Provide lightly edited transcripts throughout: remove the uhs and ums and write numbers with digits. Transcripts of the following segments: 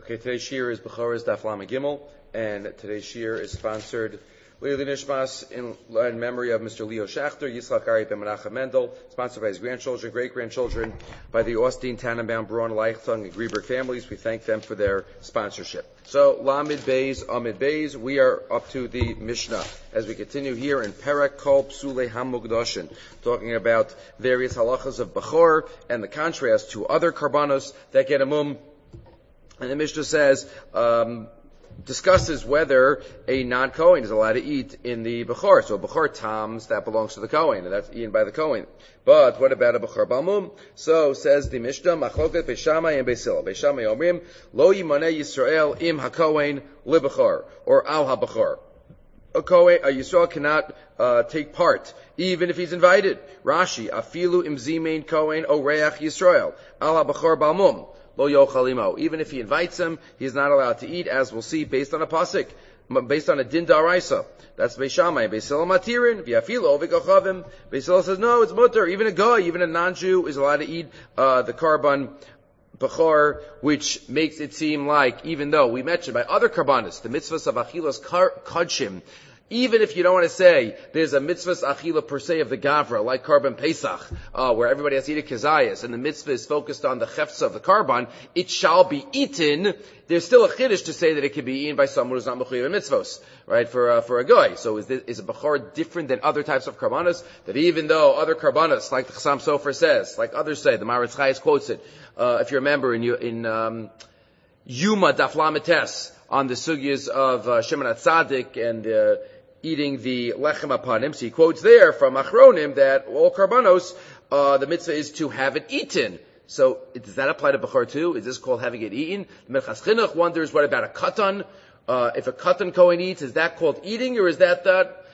Okay, today's shir is Bechoros Daf Lamed Gimel, and today's shir is sponsored Leili Nishmas in memory of Mr. Leo Schachter, Yitzchak Ari Ben Menachem Mendel, sponsored by his grandchildren, great-grandchildren, by the Austin, Tannenbaum, Braun, Leichtung, and Grieberg families. We thank them for their sponsorship. So, Lamed Beis, Amid Beis, we are up to the Mishnah as we continue here in Perek Kol Psulei HaMukdoshin, talking about various halachas of Bechor and the contrast to other karbanos that get a mum. And the Mishnah says, discusses whether a non-Kohen is allowed to eat in the Bechor. So a Bechor Tams, that belongs to the Kohen, and that's eaten by the Kohen. But what about a Bechor Balmum? So says the Mishnah, Machloket Beis Shammai and Beis Hillel. Beis Shammai Omrim, Lo Yimaneh Yisrael im HaKohen LeBechor, or Al HaBechor. A Yisrael cannot take part, even if he's invited. Rashi, Afilu im Zimein Kohen Oreach Yisrael, Al HaBechor Balmum. Lo yochalimo. Even if he invites him, he's not allowed to eat, as we'll see, based on a pasuk, based on a din daraisa. That's Beis Shammai. Beis Hillel matirin, v'yafilo v'kachavim. Beis Hillel says, no, it's mutter. Even a guy, even a non-Jew is allowed to eat the karban bechor, which makes it seem like, even though we mentioned by other karbanos, the mitzvahs of achilas kodshim, even if you don't want to say there's a mitzvahs achila per se of the Gavra, like Karban Pesach, where everybody has to eat a kezayas, and the mitzvah is focused on the chefza of the Karban, it shall be eaten. There's still a chiddush to say that it can be eaten by someone who's not mechuyev in mitzvos, right? For a guy. So is a bechor different than other types of karbanos? That even though other karbanos, like the Chassam Sofer says, like others say, the Maharatz Chayes quotes it. If you remember in Yuma Daf Lamed Tes on the sugyas of Shimon HaTzadik and eating the lechem apanim. So he quotes there from Achronim that all karbanos, the mitzvah is to have it eaten. So does that apply to Bechor too? Is this called having it eaten? The Minchas Chinuch wonders, what about a katan? If a katan Kohen eats, is that called eating, or is that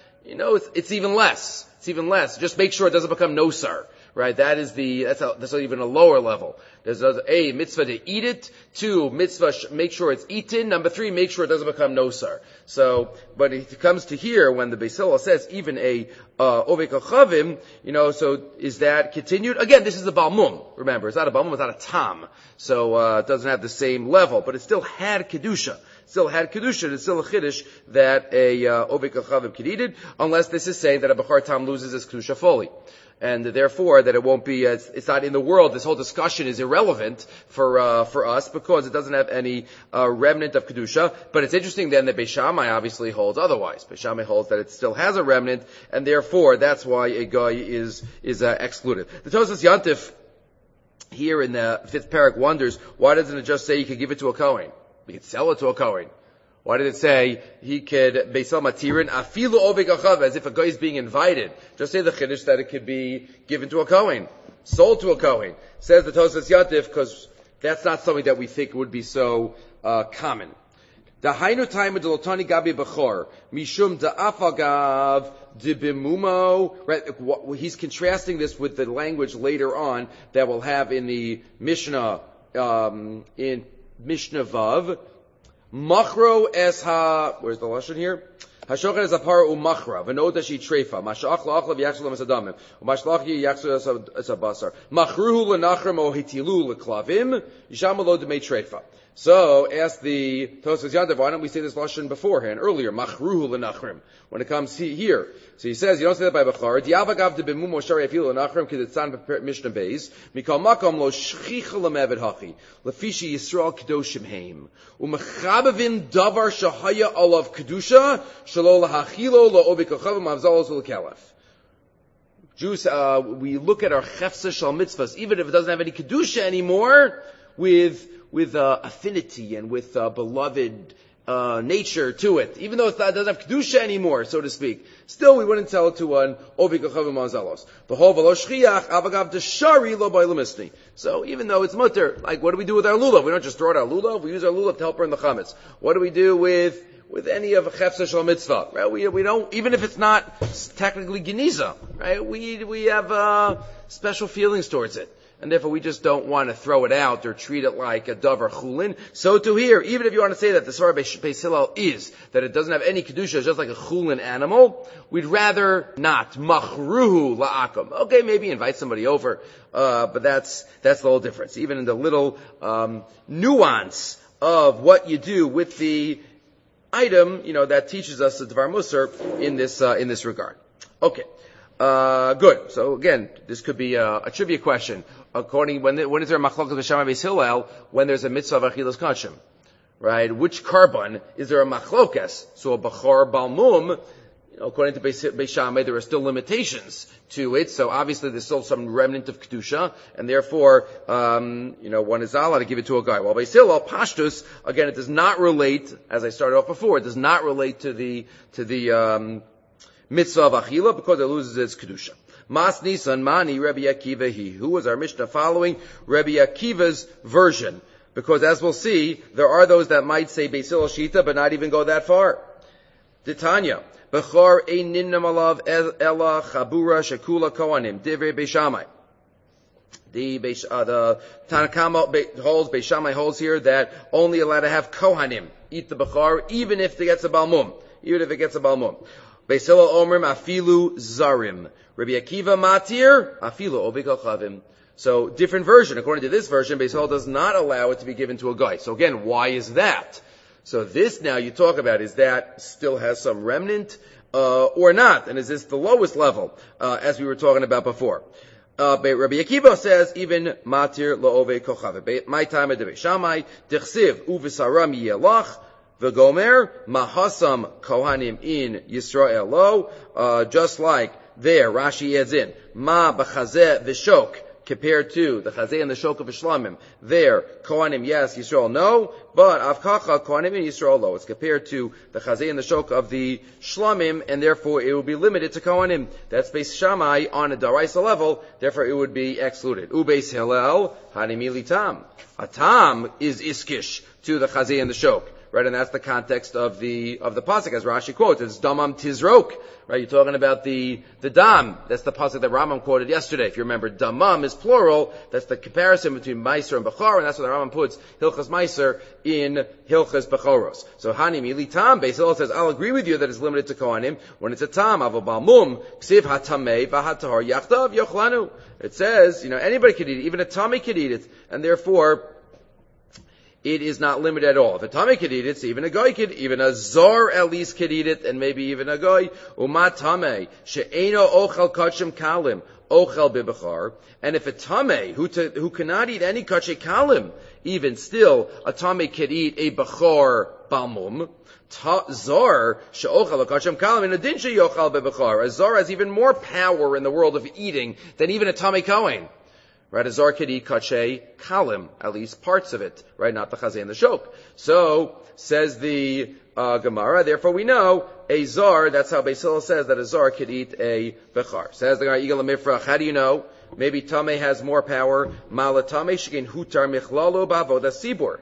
it's even less. It's even less. Just make sure it doesn't become nosar. Right, that's even a lower level. There's a mitzvah to eat it. 2, mitzvah make sure it's eaten. 3, make sure it doesn't become nosar. So, but it comes to here when the Beis Hillel says even a ovek achavim, so is that continued? Again, this is a balmum. Remember, it's not a balmum, it's not a tam. So it doesn't have the same level, but it still had kedusha. It's still a chiddush that a ovek achavim could eat it, unless this is saying that a bechor tam loses its kedusha fully. And therefore, that it won't be, it's not in the world. This whole discussion is irrelevant for us because it doesn't have any remnant of kedusha. But it's interesting then that Beis Shammai obviously holds otherwise. Beis Shammai holds that it still has a remnant, and therefore that's why a guy is excluded. The Tosas Yantif here in the 5th parak wonders, why doesn't it just say you could give it to a Kohen? We could sell it to a Kohen. Why did it say he could beisal matirin afilu ovek achav, as if a guy is being invited? Just say the chiddush that it could be given to a Kohen, sold to a Kohen. Says the Tosas Yatif, because that's not something that we think would be so common. Dahainu time delotani gabi bechor mishum da'afagav dibimumo. Right, he's contrasting this with the language later on that we'll have in the Mishnah in Mishnah Vav. Machro es where's the lashon here? Hashochet es apar umachra, v'noda she treifa, mashach la'achla v'yachshel esadamim, u'mashlach yachshel esabasar. Machruhu l'nachrim o hitilu l'klavim, yisham lo demei treifa. So, ask the Tosas Yantav, why don't we say this lashon beforehand, earlier? Machruhu l'nachrim. When it comes here. So he says, you don't say that by Bechor. Diavagav de bimum moshari afilu l'nachrim kiditzan Mishnah Beis. Mikal makom lo shchicha l'mevet hachi. Lefishi Yisrael kedoshim heim. U'mechabavim davar shahaya alav kedusha. Shalo lahachilo la'ovik achavim avzalos l'kelef. Jews, we look at our chefsa shal mitzvahs, even if it doesn't have any kedusha anymore, with affinity and with beloved nature to it, even though it doesn't have kedusha anymore, so to speak. Still, we wouldn't sell it to an ovik achavim mazalos. V'hol v'lo shchiach avagav deshari lo b'ilamisni. So even though it's mutter, like what do we do with our lulav? We don't just throw out our lulav. We use our lulav to help burn the chametz. What do we do with any of a chefsa shal mitzvah? Right? We don't, even if it's not technically geniza, right? We have special feelings towards it. And therefore we just don't want to throw it out or treat it like a davar chulin. So to here, even if you want to say that the Svar Beis Hillel is that it doesn't have any kedusha, it's just like a chulin animal, we'd rather not. Machruhu la'akum. Okay, maybe invite somebody over, but that's the whole difference. Even in the little nuance of what you do with the item, that teaches us the Dvar Musar in this regard. Okay. Good. So again, this could be a trivia question. When is there a machlokas b'Shammai Beis Hillel when there's a mitzvah of achilas kachim? Right? Which carbon is there a machlokas? So a bachar balmum, according to Beis Shammai, there are still limitations to it. So obviously there's still some remnant of kedusha, and therefore, one is not allowed to give it to a guy. While Beis Hillel, pashtus, again, it does not relate, as I started off before, it does not relate to the mitzvah of achila because it loses its kedusha. Mas Nisan Mani Rabbi Akiva He. Who was our Mishnah following? Rabbi Akiva's version. Because as we'll see, there are those that might say Beis Hillel Shita, but not even go that far. Titania. Bechor ein ninnam alav ela chabura shekula kohanim. Divrei Beis Shammai. The Tanakama holds, Beis Shammai holds here that only allowed to have kohanim eat the bechor, even if it gets a balmum. Beis Hillel omrim afilu zarim. Rabbi Akiva matir afilu obikachavim. So different version. According to this version, Beis Hillel does not allow it to be given to a guy. So again, why is that? So this now you talk about, is that still has some remnant or not? And is this the lowest level, as we were talking about before? Rabbi Akiva says, even matir la'ove kochavim. My time at Beis Shammai, dichsiv uvisaram yelach, v'gomer mahasam kohanim in Yisrael lo, just like there, Rashi adds in, ma b'chazeh v'shok, compared to the chazeh and the shok of Shlamim. There, Kohanim yes, Yisrael no, but Avkacha, Kohanim and Yisrael lo. It's compared to the chazeh and the shok of the Shlamim, and therefore it will be limited to Kohanim. That's Beis Shammai on a Daraisa level, therefore it would be excluded. Beis Hillel, Hanimili tam. A tam is iskish to the chazeh and the shok. Right, and that's the context of the pasuk, as Rashi quotes. It's damam tizrok. Right, you're talking about the dam. That's the pasuk that Rambam quoted yesterday. If you remember, damam is plural. That's the comparison between meiser and bechor, and that's what the Rambam puts hilchas meiser in hilchas bechoros. So hanim ili tam. Beis Hillel says, I'll agree with you that it's limited to kohanim when it's a tam. Avo balmum ksiv hatamei v'hatahor yachdav yochlanu. It says, anybody could eat it, even a tamei could eat it, and therefore it is not limited at all. If a tamei could eat it, so even a guy could, even a zar at least could eat it, and maybe even a guy. Uma tamei she'eno ochel kachim kalim ochel bibachar. And if a tamei who cannot eat any kachim kalim, even still a tamei could eat a bachar balmum. Zar she'ochel kachim kalim in adin she'yochel bibachar. A zar has even more power in the world of eating than even a tamei kohen. Right, a zar could eat kachay kalim, at least parts of it, right, not the chazay and the shok. So, says the Gemara, therefore we know, a zar, that's how Beis Hillel says that a zar could eat a bechar. Says the Gemara, Yigal HaMifrach, how do you know? Maybe tamei has more power. Mala tamei shekin hutar michlalo ba'avoda sibur.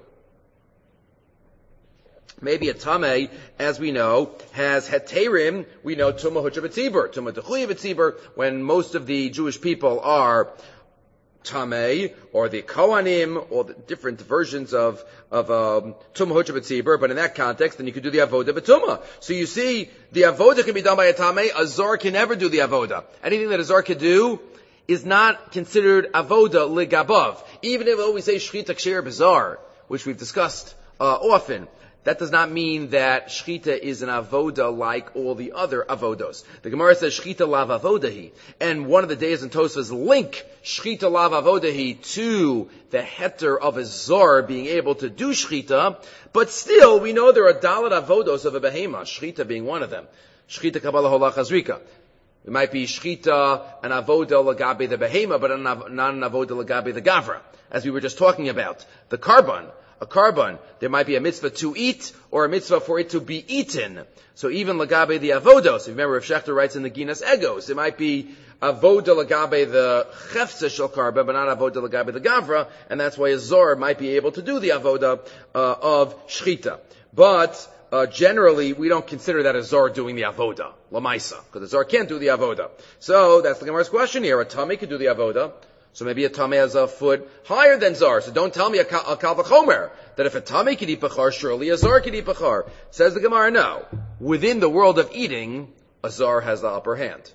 Maybe a tamei, as we know, has heterim. We know tumah hutcha b'tzibur, tumah dechuya b'tzibur, when most of the Jewish people are tamei, or the kohanim, or the different versions of tumah hutcha b'tzibur, but in that context, then you could do the avoda b'tumah. So you see, the avoda can be done by a tamei. A zar can never do the avoda. Anything that a zar could do is not considered avoda ligabav. Even if we say shchita ksher b'zar, which we've discussed often, that does not mean that shchita is an avoda like all the other avodos. The Gemara says shchita lav avodahi, and one of the days in Tosfos link shchita lav avodahi to the heter of a zar being able to do shchita, but still we know there are dalat avodos of a behema, shchita being one of them. Shchita kabbalah hola chazrika. It might be shchita an avoda lagabe the behema, but not an avoda lagabe the gavra, as we were just talking about. The carbon. A carbon, there might be a mitzvah to eat, or a mitzvah for it to be eaten. So even lagabe the avodos, if you remember if Shechter writes in the Ginas Egos, it might be avoda lagabe the chefza shel carbon, but not avoda lagabe the gavra, and that's why a zor might be able to do the avoda of shchita. But generally, we don't consider that a zor doing the avoda, lamaisa, because the zor can't do the avoda. So that's the Gemara's question here. A tamei could do the avoda. So maybe a tamei has a foot higher than zar. So don't tell me a kal v'chomer that if a tamei could eat bechar, surely a zar could eat bechar. Says the Gemara, no. Within the world of eating, a zar has the upper hand.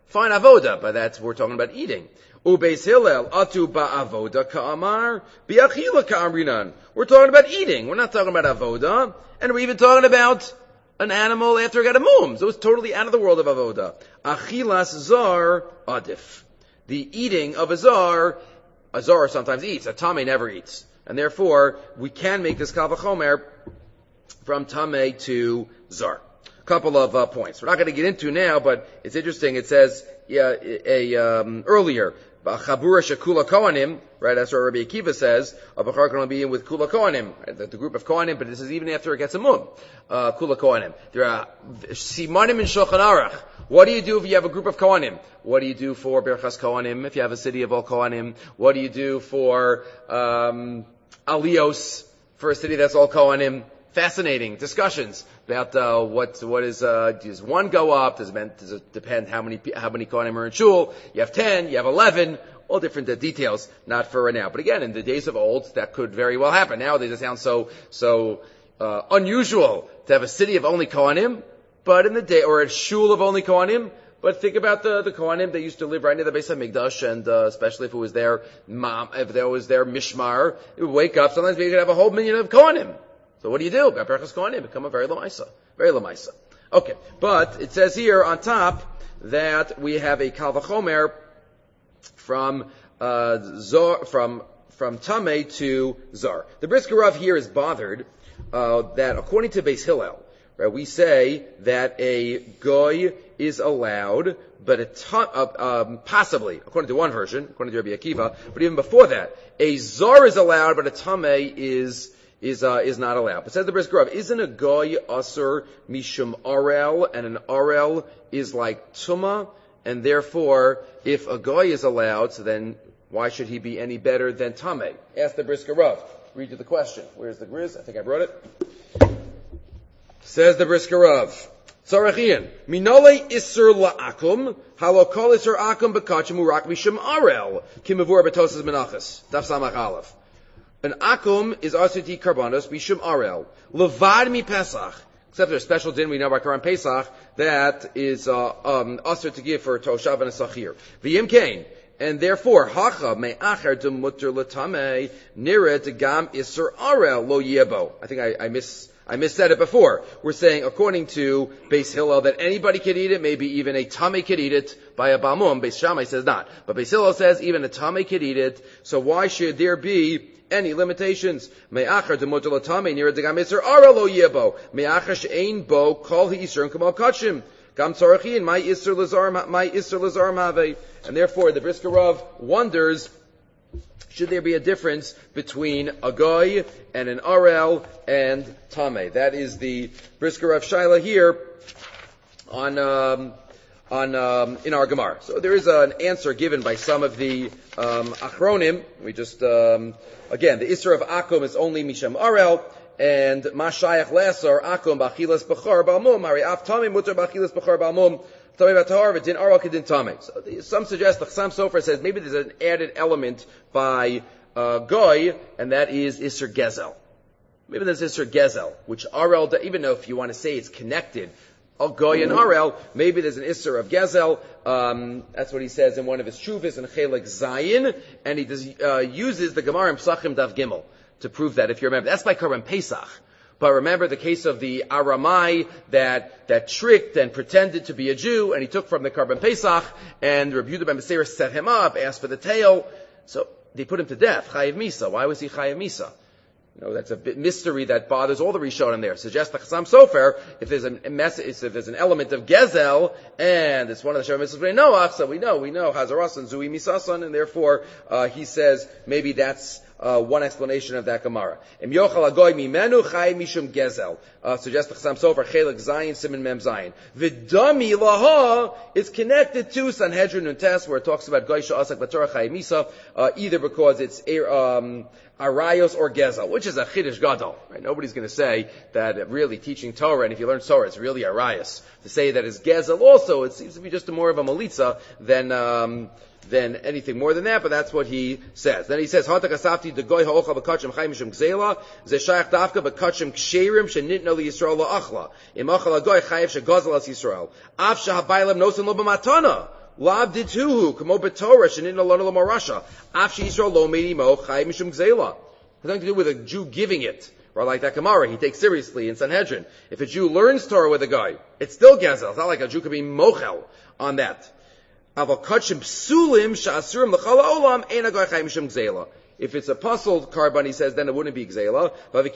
Fine avoda, but we're talking about eating. Ubeis Hillel, atu ba'avoda ka'amar, bi'achila ka'amrinan. We're talking about eating. We're not talking about avoda. And we're even talking about an animal after it got a mum. So it's totally out of the world of avoda. Achilas zar adif. The eating of a zar sometimes eats. A tameh never eats. And therefore, we can make this kal v'chomer from tameh to zar. Couple of points. We're not going to get into now, but it's interesting. It says earlier, Chabura shekula kohanim, right? That's what Rabbi Akiva says. A bachar can only be in with kula kohanim, right? The group of kohanim. But this is even after it gets a mum. Kula kohanim. There are simanim in Shulchan Aruch. What do you do if you have a group of kohanim? What do you do for berachas kohanim? If you have a city of all kohanim, what do you do for alios, for a city that's all kohanim? Fascinating discussions about what is does one go up? Does it depend how many kohanim are in shul? You have 10, you have 11, all different details. Not for now, but again, in the days of old, that could very well happen. Nowadays, it sounds so unusual to have a city of only kohanim, but in the day or a shul of only kohanim. But think about the kohanim. They used to live right near the Beis HaMikdash, and especially if it was their mishmar, it would wake up. Sometimes we could have a whole minyan of kohanim. So what do you do? Berachas kohanim become a very lamaisa. Okay, but it says here on top that we have a kal v'chomer from tameh to zar. The Brisker Rav here is bothered that according to Beis Hillel, right, we say that a goy is allowed, but possibly, according to one version, according to Rabbi Akiva, but even before that, a zar is allowed, but a tameh is not allowed. But says the Brisker Rav, isn't a goy asur mishum arel, and an arel is like tuma, and therefore, if a goy is allowed, so then why should he be any better than tameh? Ask the Brisker Rav. Read you the question. Where's the Griz? I think I brought it. Says the Brisker Rav, Tzarachian, minole isur la'akum, halokol isur akum bekachim urak mishum arel, kimavur betosas menachas, daf samach aleph. An akum is asur karbanos mishum arel, levad mi pesach, except there's a special din we know by Karan Pesach, that is asur to give for toshav and a sachir. V'yim kain, and therefore, hacha me'acher de mutter l'tamei, nira de gam isur arel lo yebo. I think I missaid it before. We're saying, according to Beis Hillel, that anybody can eat it, maybe even a tameh could eat it by a balmum. Beis Shammai says not. But Beis Hillel says even a tameh could eat it, so why should there be any limitations? Me'achar demutar l'tameh nira degam isur ara lo yebo. Me'achar she'ein bo kol ha'isur kamal kachim. Gam tzarachin my isur lazar mave. And therefore, the Brisker Rav wonders, should there be a difference between a goy and an arel and tameh? That is the Brisker Rav Shaila here in our Gemara. So there is an answer given by some of the achronim. We just again, the isra of akum is only misham arel, and mashayach lesar akum bachilas b'char balmum. Hari af tameh mutar bachilas b'char balmum. So some suggest, the Chassam Sofer says, maybe there's an added element by goy, and that is Isser Gezel. Maybe there's Isser Gezel, which Arel, even though if you want to say it's connected, goy and Arel, maybe there's an Isser of Gezel. That's what he says in one of his Shuvas in Chelek Zayin, and he uses the Gemara in Psachim Daf Gimel to prove that, if you remember. That's by Korban Pesach. But remember the case of the Aramai that tricked and pretended to be a Jew, and he took from the Korban Pesach, and Rabbi Yehuda ben Beseira set him up, asked for the tail, so they put him to death. Chayiv Misa. Why was he Chayiv Misa? That's a bit mystery that bothers all the Rishonim there. Suggests the Chassam Sofer, if there's an element of Gezel, and it's one of the Shavim Mitzvahs of Noach, so we know Hazaras and Zui Misasan, and therefore he says maybe that's one explanation of that Gemara. Im yochal agoy mimenu chay mishum gezel. Suggests the Chassam Sofer Chelek Zayin Siman Mem Zayin. V'dami laha is connected to Sanhedrin and Tes, where it talks about goy sha'asak b'torah chay misa, either because it's Arayos or Gezel, which is a Chiddush Gadol. Right? Nobody's going to say that really teaching Torah, and if you learn Torah, it's really Arayos. To say that it's Gezel also, it seems to be just more of a Malitza than anything more than that, but that's what he says. Then he says, Hanta kasafti de goy ha'ochal b'kachim chayim mishum gzela, ze shayach dafka b'kachim ksherim shenitna li Yisrael la'achla. Im achal ha'goy chayiv shegozel as Yisrael. Af shehabaylam nosen lo b'matana. Lav dituhu, kamo b'torah, shenin alonu l'marasha. Af she'yisrael lo me'imo, chai mishum gzeila. It has nothing to do with a Jew giving it. Or like that Gemara, he takes seriously in Sanhedrin. If a Jew learns Torah with a guy, it's still gezel. It's not like a Jew could be mochel on that. If it's a puzzled carbon, he says, then it wouldn't be gzela.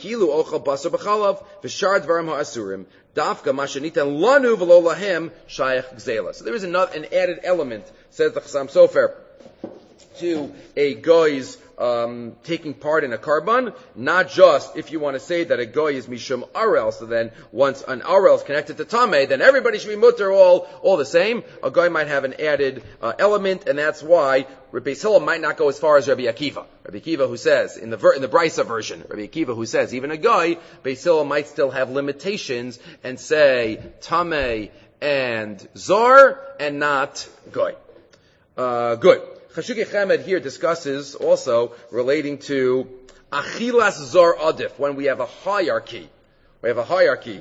So there is an added element, says the Chassam Sofer, to a guy's taking part in a karban, not just if you want to say that a guy is mishum arel, so then once an arel is connected to tameh, then everybody should be mutter all the same. A guy might have an added element, and that's why Rabbi Hillel might not go as far as Rabbi Akiva. Rabbi Akiva who says, in the Brisa version, Rabbi Akiva who says, even a guy, Rabbi Hillel might still have limitations and say tameh and zar and not guy. Good. Chashuki Chemed here discusses also relating to achilas zar adif, when we have a hierarchy. We have a hierarchy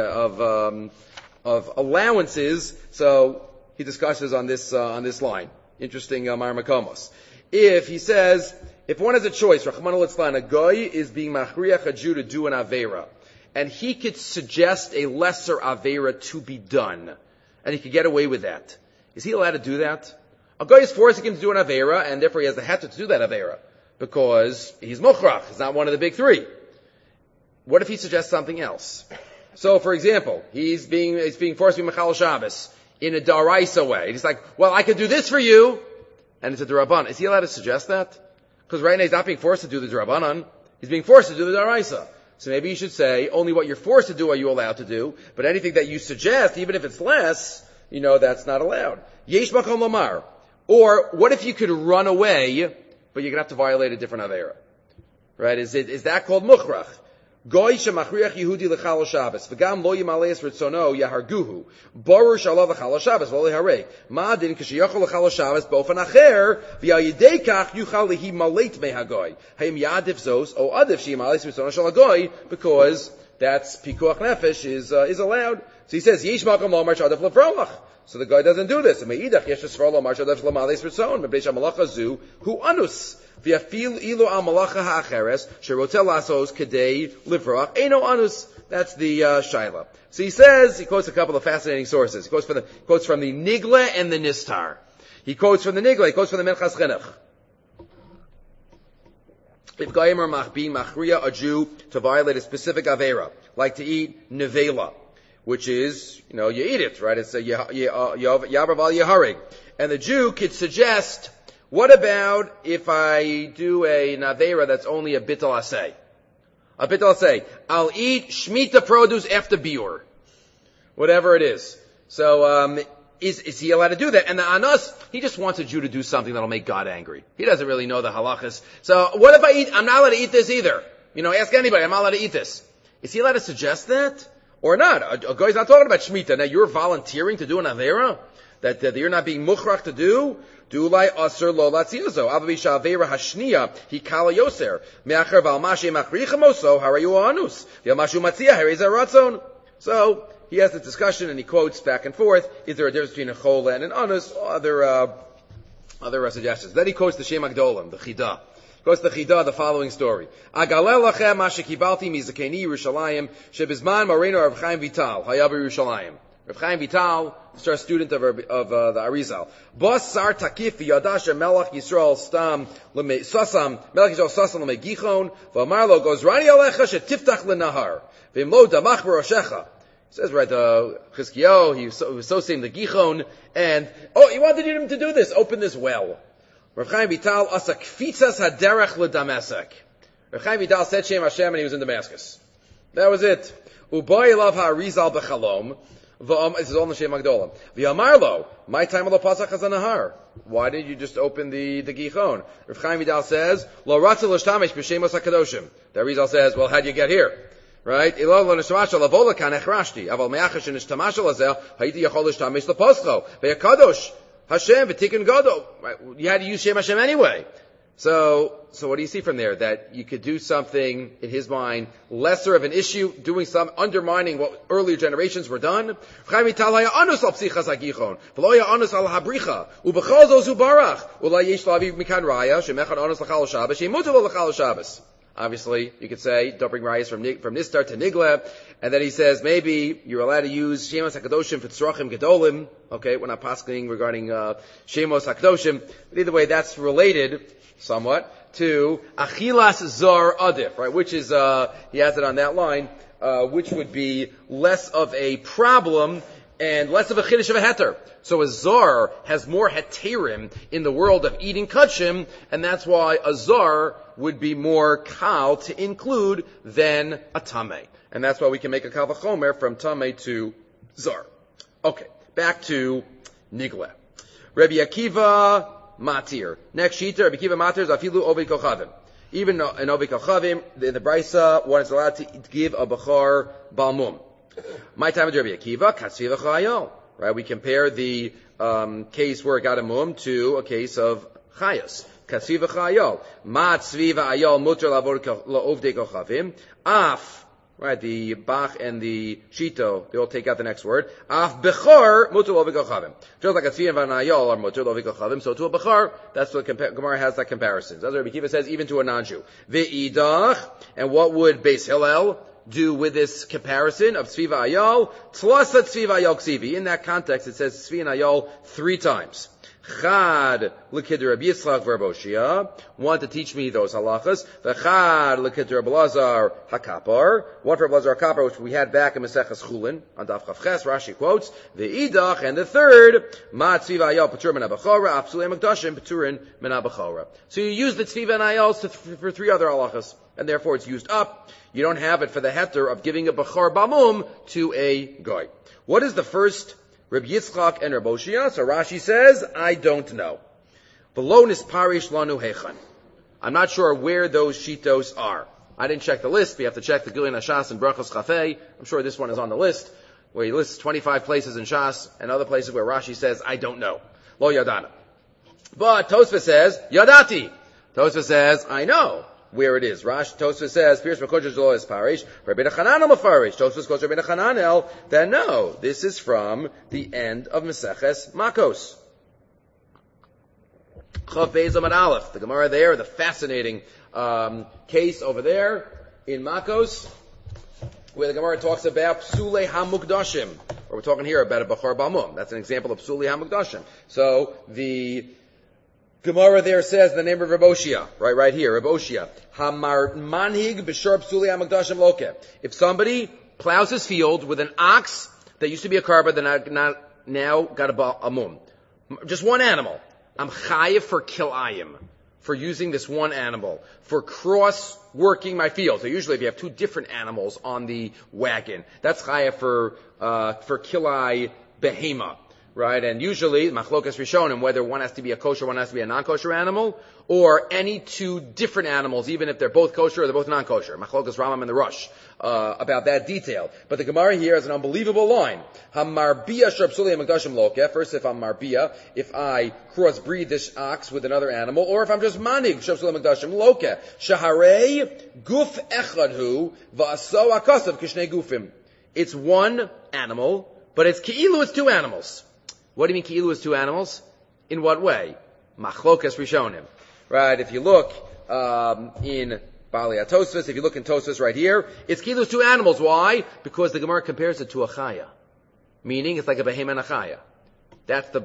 of allowances. So he discusses on this line. Interesting Marmakomos. If he says, if one has a choice, Rachmana litzlan, a guy is being machriach a Jew to do an avera, and he could suggest a lesser avera to be done, and he could get away with that. Is he allowed to do that? A guy is forcing him to do an avera, and therefore he has the heter to do that avera, because he's mochrach. He's not one of the big three. What if he suggests something else? So, for example, he's being forced to be mechal Shabbos in a daraisa way. He's like, well, I could do this for you, and it's a darabanan. Is he allowed to suggest that? Because right now he's not being forced to do the darabanan. He's being forced to do the daraisa. So maybe you should say, only what you're forced to do are you allowed to do, but anything that you suggest, even if it's less, that's not allowed. Yesh makom lomar. Or what if you could run away, but you're going to have to violate a different avera? Right? Is that called mukhrach? Goy shemachriach Yehudi l'chal Shabbos, v'gam lo yimaleis ritzono yaharguhu, borur shalav l'chal Shabbos, v'lo lihareg. Ma'adin k'sheyachol l'chal Shabbos b'ofen acher, v'al yedei kach yuchal lihi maleit mehagoy. Hayim yadif zos, o adif sheyimaleis ritzono shal hagoy, because that's pikuach nefesh is allowed. So he says, yesh makom lomar shadaf lefrolach. So the guy doesn't do this. Meidach yesh esrol lomar shadaf l'maleis ritzon, mebeish hamalacha zu, hu anus. V'yafil ilo al malacha ha'acheres, sherotel lasos kedei livrach, eino anus. That's the shaila. So he quotes a couple of fascinating sources. He quotes from the Nigla and the Nistar. He quotes from the Nigla, he quotes from the Menchas Chinuch. If Gaimer being machriya a Jew to violate a specific avera, like to eat nevela, which is, you eat it, right? It's a yavar yaharig. And the Jew could suggest, what about if I do a navera that's only a bitul asay? A bitul asay. I'll eat shmita produce after biur. Whatever it is. So, is he allowed to do that? And the anas, he just wants a Jew to do something that'll make God angry. He doesn't really know the halachas. So, what if I'm not allowed to eat this either? Ask anybody, I'm not allowed to eat this. Is he allowed to suggest that? Or not? A guy's not talking about shmita. Now you're volunteering to do an avera that you're not being mukhrach to do. Dulai aser lo latziazo. Avamisha avera hashniya he kala yoser. Me'acher valmashe machrichamoso harayu anus. V'almashu matzia hareza ratzon. So he has this discussion and he quotes back and forth. Is there a difference between a chol and an anus? Other suggestions. Then he quotes the Shem Agdolim, the Chidah. Goes to the Chidah, the following story. Agalel lachem ma shekibalti mizakeni Yerushalayim shebizman marino Rav Chaim Vital hayav Yerushalayim. Rav Chaim Vital, a student of the Arizal. Bos sar takif v'yadash melach Yisrael stam sasam melach Yisrael sasam lemegichon v'amarlo goes rani alecha shetiftach lenahar v'imlo damach b'roshecha. He says, right, Chizkiyahu, he was so saying the gichon, and he wanted him to do this, open this well. Rav Chaim Vital asa kfitzas haderech leDamasek. Rav Chaim Vital said Shem Hashem and he was in Damascus. That was it. Uboy lav ha'arizal b'chalom. This is all in the Shem Agdolim. V'amarlo, my time of the pasach hazanahar. Why didn't you just open the gichon? Rav Chaim Vital says, lo ratzel l'shtamesh b'shemos hakadoshim. The Arizal says, well, how'd you get here? Right? Ilol lo nishtamasha lavola kan echrashti. Aval me'achash nishtamasha lazel, ha'iti yachol l'shtamesh l'poscho. Ve'akadosh. Hashem v'tikkun gadol. You had to use Shem Hashem anyway. So what do you see from there? That you could do something, in his mind, lesser of an issue, doing some, undermining what earlier generations were done. Obviously, you could say, don't bring rayas from Nistar to Nigla, and then he says, maybe you're allowed to use Shemos HaKadoshim for Tzrachim Gedolim. Okay, we're not pasking regarding Shemos HaKadoshim. But either way, that's related somewhat to Achilas Zar Adif, right? Which is, he has it on that line, which would be less of a problem and less of a chiddush of a heter. So a zar has more heterim in the world of eating kachim, and that's why a zar would be more kal to include than a tameh. And that's why we can make a kal v'chomer from tameh to zar. Okay, back to nigla. Rabbi Akiva matir. Next shita, Rabbi Akiva matir is afilu oved kochavim. Even in oved kochavim, in the brisa, one is allowed to give a bachar balmum. My time of Rabbi Akiva, katzvi v'chayol. Right, we compare the case where it got a mum to a case of chayos. Katzvi v'chayol. Ma tzvi v'ayol muter lavor la'ovdei kochavim. Af, right, the Bach and the Shito, they all take out the next word. Af bechor muter lovei kochavim. Just like a tzvi and an ayol are muter lovei kochavim, so to a bechor, that's what Gemara has that comparison. That's what Rabbi Akiva says, even to a non-Jew. Ve'idach, and what would Beis Hillel do with this comparison of tzvi v'ayol? Tlasa tzvi v'ayol ksivi. In that context, it says tzvi and ayol 3 times. Chad l'kid Rabbi Yitzchak v'Rabbi, one to teach me those halachas. V'chad l'kid Rabbi Lazar hakapar, one for Rabbi Lazar hakapar, which we had back in Maseches Chulin on Daf Chavches. Rashi quotes the and the third ma tzvi v'ayol patur min habachora, apsulei makdashim paturin min habachora. So you use the tzvi and ayol for 3 other halachas, and therefore it's used up. You don't have it for the heter of giving a bachar balmum to a goy. What is the first? Rabbi Yitzchak and Rabbi Oshia. So Rashi says, I don't know. Below nisparish lanu hechan. I'm not sure where those shitos are. I didn't check the list. We have to check the Gilin HaShas and Brachos Chafei. I'm sure this one is on the list, where he lists 25 places in Shas and other places where Rashi says, I don't know. Lo yadana. But Tosfos says, yadati. Tosfos says, I know where it is. Tosfos says, Pirush Mekodesh Lo is Parish, Rabbi Chananel Mefarish. Tosfos goes to Rabbi Chananel, then no, this is from the end of Meseches Makos. Chav Beis Amud Aleph. The Gemara there, the fascinating case over there in Makos, where the Gemara talks about Psulei HaMukdashim. Or we're talking here about a Bachar Balmum. That's an example of Psulei HaMukdashim. So the Gemara there says the name of Rabbi Oshia, right here, Rabbi Oshia. Hamar manhig b'shar psuli hamagdashim loke. If somebody plows his field with an ox that used to be a karba that now got a mum, just one animal, I'm chayiv for kilayim, for using this one animal, for cross-working my field. So usually if you have 2 different animals on the wagon, that's chayiv for kilai behema. Right, and usually, machlokas rishonim, whether one has to be a kosher, one has to be a non-kosher animal, or any 2 different animals, even if they're both kosher or they're both non-kosher. Machlokas Rambam and the Rosh, about that detail. But the Gemara here has an unbelievable line. Hamarbiya sharpsuli hamagdashim loke. First, if I'm marbiya, if I crossbreed this ox with another animal, or if I'm just manig, sharpsuli hamagdashim loke. Shaharei guf echadhu va'aso akasav kishnei gufim. It's one animal, but it's ki'ilu, it's 2 animals. What do you mean ki'ilu is 2 animals? In what way? Machlokas rishonim. Right, if you look in Bali Tosfos, if you look in Tosfos right here, it's ki'ilu is 2 animals. Why? Because the Gemara compares it to a chaya. Meaning it's like a behema and a chaya. That's the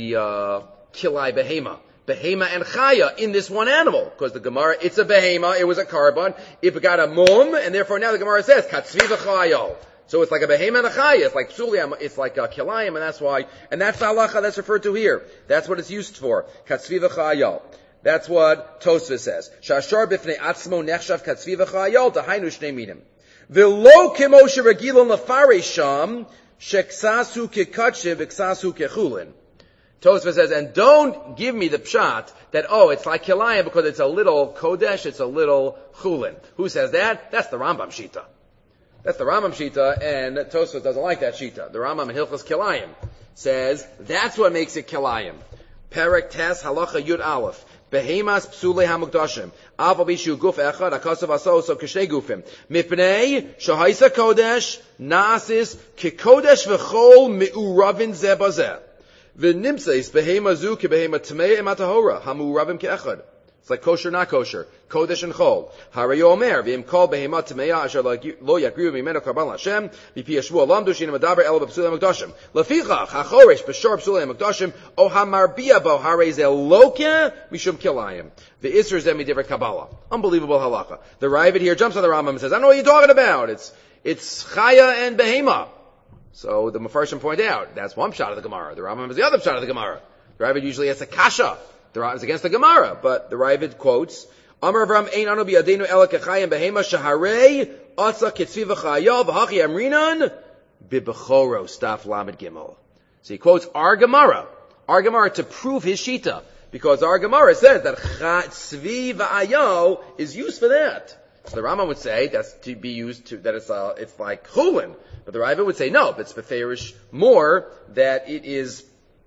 kilai behema. Behema and chaya in this one animal. Because the Gemara, it's a behema, it was a carbon, it got a mum, and therefore now the Gemara says, katzvi v'chayol. So it's like a behema and a chaya. It's like psuliam, it's like a kilayim, and that's why, and that's the halacha that's referred to here. That's what it's used for. Katzvi v'chayol. That's what Tosfos says. Shashar b'fnei atzmo nechshav katzvi v'chayol tahainu shnei minim. V'lo kemo sheregilon lefarei sham sheksasu kekatshiv v'ksasu kechulin. Tosfos says, and don't give me the pshat that, it's like kilayim because it's a little kodesh, it's a little chulin. Who says that? That's the Rambam Shita. That's the Rambam Shita, and Tosfos doesn't like that Shita. The Rambam in Hilchos Kilayim says, that's what makes it Kilayim. Perek Tes Halacha Yud Aleph. Behemas psule hamukdashim. Aval bishu guf echad akasav aso so kishnei gufim. Mipnei shahaisa kodesh nasis kikodesh v'chol meuravin ze bazeh. V'nimseis behema zu kebehema tmei ematahora hamuravim keechad. It's like kosher, not kosher. Kodesh and chol. Harayo omer, v'im kol behema tmeya asher lo yakriu mimeno karban l'Hashem, v'pi yashvu alam dushin amadaber elo b'psulei hamukdashim. Lefichach, hachoresh b'shor psulei hamukdashim, o hamarbiya bo harei ze loke mishum kilayim. The Isra is midivra Kabbalah. Unbelievable halacha. The Ravid here jumps on the Rambam and says, I know what you're talking about. It's chaya and behema. So the Mefarshim point out, that's one shot of the Gemara. The Rambam is the other shot of the Gemara. The Ravid usually has a kasha. The Rambam is against the Gemara, but the Ravid quotes, Amar Avram ein anu biyadenu ela kechayim behema shaharei atza ketzvi v'chayal v'hachi amrinan bibechoro staf lamed gimel. So he quotes our Gemara to prove his shita, because our Gemara says that tzvi v'ayal is used for that. So the Rambam would say that's to be used to, that it's like chulin, but the Ravid would say no, but it's beferish more that it is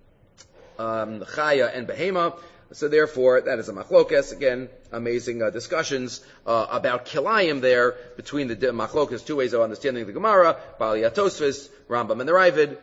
chaya and behema. So therefore, that is a machlokes. Again, amazing discussions about kilayim there between the machlokes, two ways of understanding the Gemara, Bali Tosfos, Rambam, and the Ravid.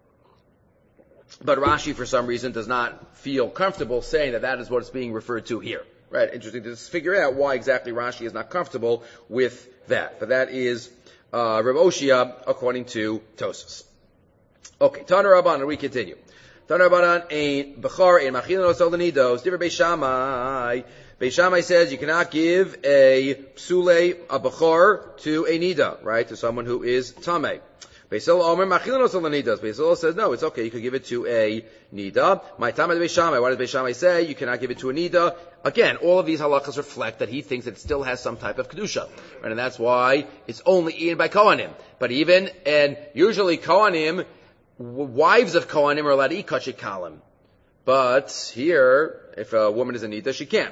But Rashi, for some reason, does not feel comfortable saying that is what is being referred to here. Right? Interesting to just figure out why exactly Rashi is not comfortable with that. But that is Rav Oshia according to Tosfos. Okay, Tana Rabban, and we continue. Tanarbanan ein bechar ein machilin osol l'nidos. Different Beis Shammai. Beis Shammai says you cannot give a psule, a bechar, to a nida, right? To someone who is tamei. Beis Hillel omer machilin osol l'nidos. Beis Hillel says no, it's okay. You could give it to a nida. My tamei Beis Shammai. What does Beis Shammai say? You cannot give it to a nida. Again, all of these halachas reflect that he thinks that it still has some type of kedusha, right? And that's why it's only eaten by kohanim. But usually kohanim, wives of Kohanim are allowed to eat kachik kalim. But here, if a woman is a nida, she can't.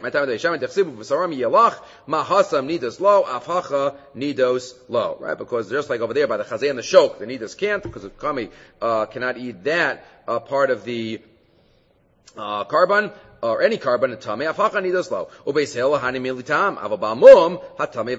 Right? Because just like over there by the chazay and the shok, the nidas can't, because the kami cannot eat that part of the carbon, or any carbon in tamei, afhacha nidas lo. Ubeis hil hani militam, avabamum, hatame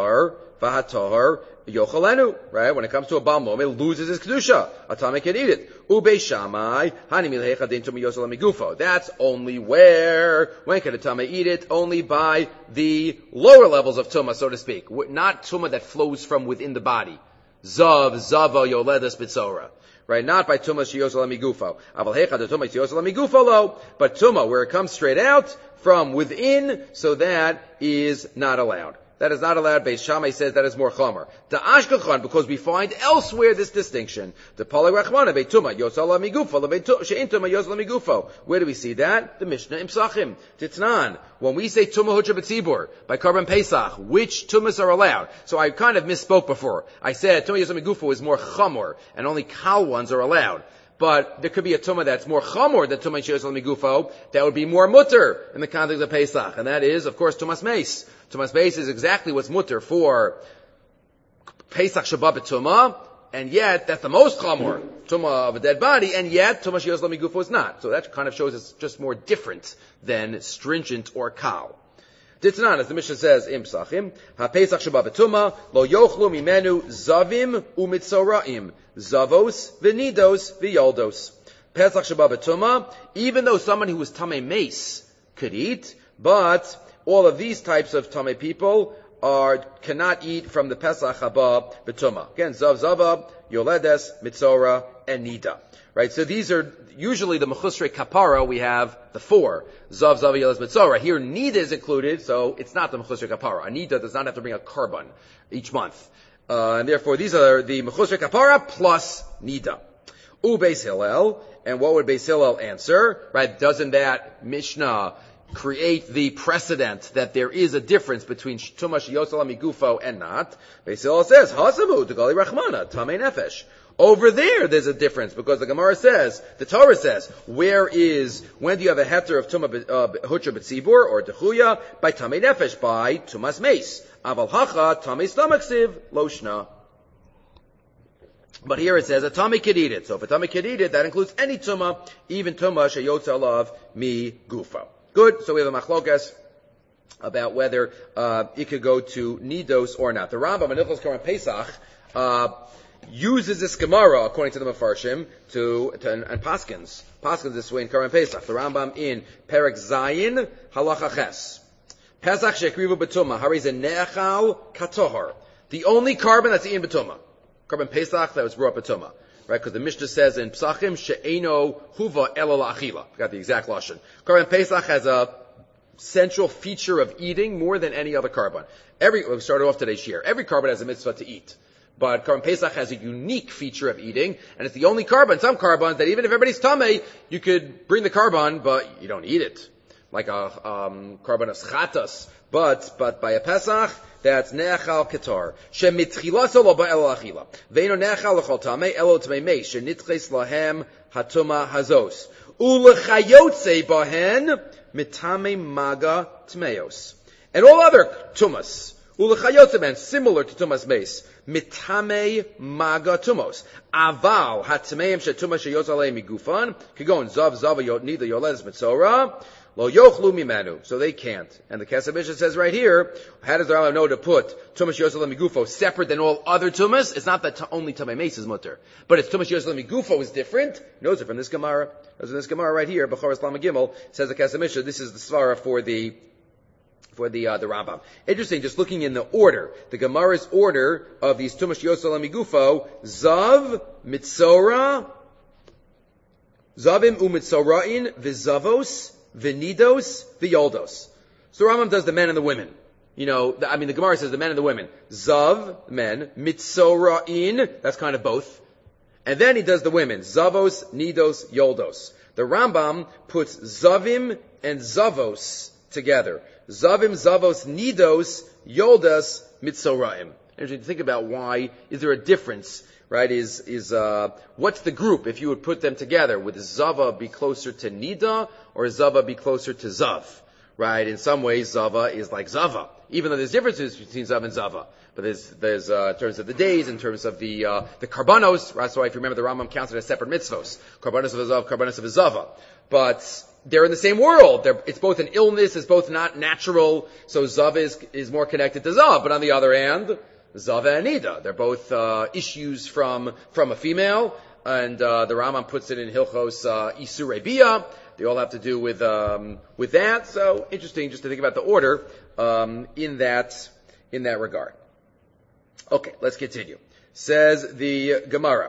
vahatar, Yochalenu, right? When it comes to a balmum, it loses its kedusha. A tamei can eat it. Ubei Shammai, hani milhecha din tuma yosel amigufo. That's only where, when can a tamei eat it? Only by the lower levels of tuma, so to speak. Not tuma that flows from within the body. Zava, yoledas bitzora. Right? Not by tuma sheyosel amigufo. Aval hecha de tuma sheyosel amigufo lo. But tuma, where it comes straight out from within, so that is not allowed. That is not allowed. Beis Shammai says that is more chomer. The Ashkelchon, because we find elsewhere this distinction. The Palei Rachmana, Beituma, Yosala Migufo, She'in Tuma, Yosala Migufo. Where do we see that? The Mishnah in Psachim. Titnan. When we say Tuma Hutra B'tzibur, by Karban Pesach, which Tumas are allowed? So I kind of misspoke before. I said Tuma Yosala Migufo is more chomer, and only kal ones are allowed. But there could be a tumah that's more chamor than tumah sheyosel migufo, that would be more mutter in the context of Pesach. And that is, of course, tumas meis. Tumas meis is exactly what's mutter for Pesach Shabbat Tumah, and yet that's the most chamor, tumah of a dead body, and yet tumah sheyosel migufo is not. So that kind of shows it's just more different than stringent or kal. Ditzanan, as the Mishnah says in Psachim, ha-Pesach Shabbat Tumah, lo yochlu mimenu zavim umitzoraim, zavos v'nidos v'yoldos. Pesach Shabbat Tumah, even though someone who was tamei meis could eat, but all of these types of tamei people cannot eat from the Pesach Haba B'Tumah. Again, zav, zava, yoledes, mitzora, and nida. Right, so these are usually the mechusrei kapara. We have the four zav, zav, yoledes, mitzora. Here, nida is included, so it's not the mechusrei kapara. A nida does not have to bring a carbon each month, and therefore these are the mechusrei kapara plus nida. Beis Hillel, and what would Beis Hillel answer? Right, doesn't that Mishnah create the precedent that there is a difference between Tumah Sheyosel Migufo and not? Beis Hillel says, Hasamu Degali Rachmana, Tamei Nefesh. Over there's a difference, because the Gemara says, the Torah says, when do you have a heter of Tumah Hutra B'tzibur, or Dechuya, by Tamei Nefesh, by Tumas Meis. Aval Hacha, Tamei Stomach Siv, Loshna. But here it says a tummy could eat it. So if a tummy could eat it, that includes any tumah, even tumah sheyotza alav mi gufa. Good. So we have a machlokas about whether it could go to nidos or not. The Rambam in Hilchos Korban Pesach uses this Gemara, according to the Mefarshim, and Paskins this way in Korban Pesach. The Rambam in Perek Zayin Halacha Ches. Pesach shekrivu betuma hariz ne'achal katohar. The only carbon that's eaten betuma. Korban Pesach that was brought betuma. Right? Because the Mishnah says in Psachim she'eno huva ela la'achila. Got the exact lashon. Korban Pesach has a central feature of eating more than any other carbon. We started off today's year. Every carbon has a mitzvah to eat. But Korban Pesach has a unique feature of eating, and it's the only carbon, some carbons, that even if everybody's tamei, you could bring the carbon, but you don't eat it. Like a carbon of schatas. But by a Pesach, that's ne'achal ketar. Shemitchilaso lo ba'el achila. Ve'ino ne'achal l'chol tamei, elo t'mei mei, shenitches lahem hatuma hazos. U'lechayotze bahen, mitame maga tmeos. And all other tumas, ulechayotze ben, similar to tumas meis, mitame maga tumos. Aval hatmeim shetuma sheyotz aleim migufan, kigon zav nida yoledes mitzora, lo yochlu mimenu. So they can't. And the Kesef Mishnah says right here, how does the Rambam know to put tumas sheyotz aleim migufo separate than all other tumas? It's not that only tamei meis is mutter, but it's tumas sheyotz aleim migufo is different. Knows it from this Gemara. As in this Gemara right here, B'choros Lama Gimel, says the Kesef Mishnah, this is the svara for the Rambam. Interesting, just looking in the order, the Gemara's order of these Tumash Yosel Amigufo, Zav, Mitzora, Zavim u'Mitzorain, V'Zavos, V'Nidos, V'Yoldos. So the Rambam does the men and the women. The Gemara says the men and the women. Zav, men, Mitzorain, that's kind of both. And then he does the women. Zavos, Nidos, Yoldos. The Rambam puts Zavim and Zavos together. Zavim, Zavos, Nidos, Yoldas, Mitzoraim. Interesting to think about why. Is there a difference? Right? What's the group if you would put them together? Would Zava be closer to Nida or Zava be closer to Zav? Right? In some ways, Zava is like Zava. Even though there's differences between Zav and Zava. But there's in terms of the days, in terms of the karbanos, right? So if you remember, the Rambam counts it as separate mitzvos. Karbanos of a Zav, karbanos of a Zava. But they're in the same world. It's both an illness, it's both not natural. So Zav is more connected to Zav. But on the other hand, Zav and Nida, they're both issues from a female. And the Rambam puts it in Hilchos Isurei Bia. They all have to do with that. So interesting just to think about the order in that regard. Okay, let's continue. Says the Gemara.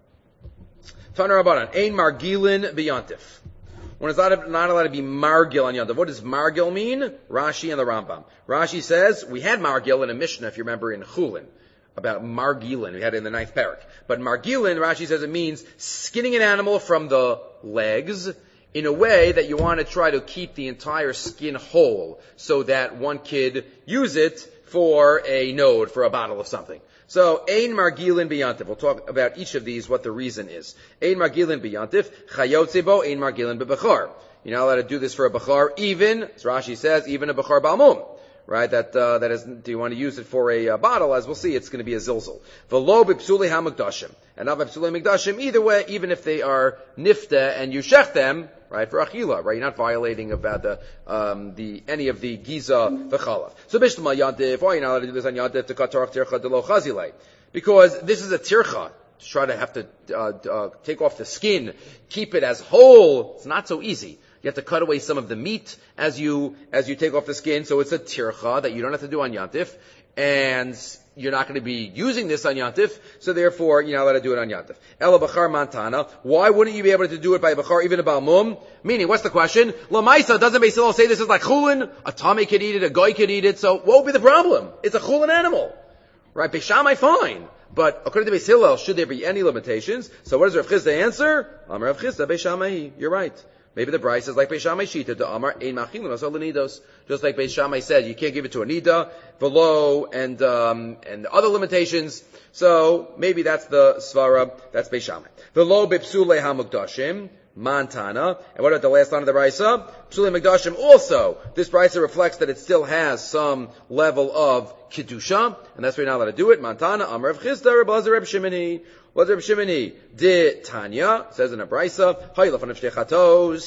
Tana Rabbanan, Ein Margilin B'Yantif. One is not allowed to be Margil on Yantif. What does Margil mean? Rashi and the Rambam. Rashi says, we had Margil in a Mishnah, if you remember, in Chulin, about Margilin. We had it in the 9th parak. But Margilin, Rashi says it means skinning an animal from the legs in a way that you want to try to keep the entire skin whole so that one could use it for a node, for a bottle of something. So, Ein Margilin B'Yantif. We'll talk about each of these, what the reason is. Ein Margilin B'Yantif, Chayotze Bo, Ein Margilin B'Bechar. You're not allowed to do this for a Bechar, even, as Rashi says, even a Bechar Balmum. Right? That is, do you want to use it for a bottle? As we'll see, it's going to be a zilzal. V'lo b'psuli ha'mikdashim. And not b'psuli ha'mikdashim, either way, even if they are nifta and you shech them, right, for achila, right? You're not violating about any of the giza v'chalav. So b'shlam yantif, why are you not allowed to do this on yantif to cut tarach tircha delo chazilei? Because this is a tircha. To try to have to take off the skin, keep it as whole, it's not so easy. You have to cut away some of the meat as you take off the skin, so it's a tircha that you don't have to do on yantif, and you're not going to be using this on yantif, so therefore you're not allowed to do it on yantif. Ela b'char mantana. Why wouldn't you be able to do it by b'char, even a balmum? Meaning, what's the question? Lamaisa, doesn't Beis Hillel say this is like chulin? A tummy could eat it, a goy could eat it, so what would be the problem? It's a chulin animal. Right? Beis Shammai, fine. But according to Beis Hillel, should there be any limitations? So what does Rav Chisda answer? Amar Rav Chisda, Beis Shammai. You're right. Maybe the Bryce is like Beis Shammai Shita, the Amar Ein Machilin Asal Nidos. Just like Beis Shammai said, you can't give it to a Nida, Velo, and other limitations. So maybe that's the Svara, that's Beis Shammai. Velo Bipsule HaMukdashim, Mantana. And what about the last line of the Brisa? Psule Mikdashim also. This Brisa reflects that it still has some level of Kedusha, and that's why you're not allowed to do it. Mantana, Amar Rav Chisda, Reb Elazar, Reb Shimoni. What's Reb Shimoni? De Tanya, says in a Brisa, Haylaf on Chatos.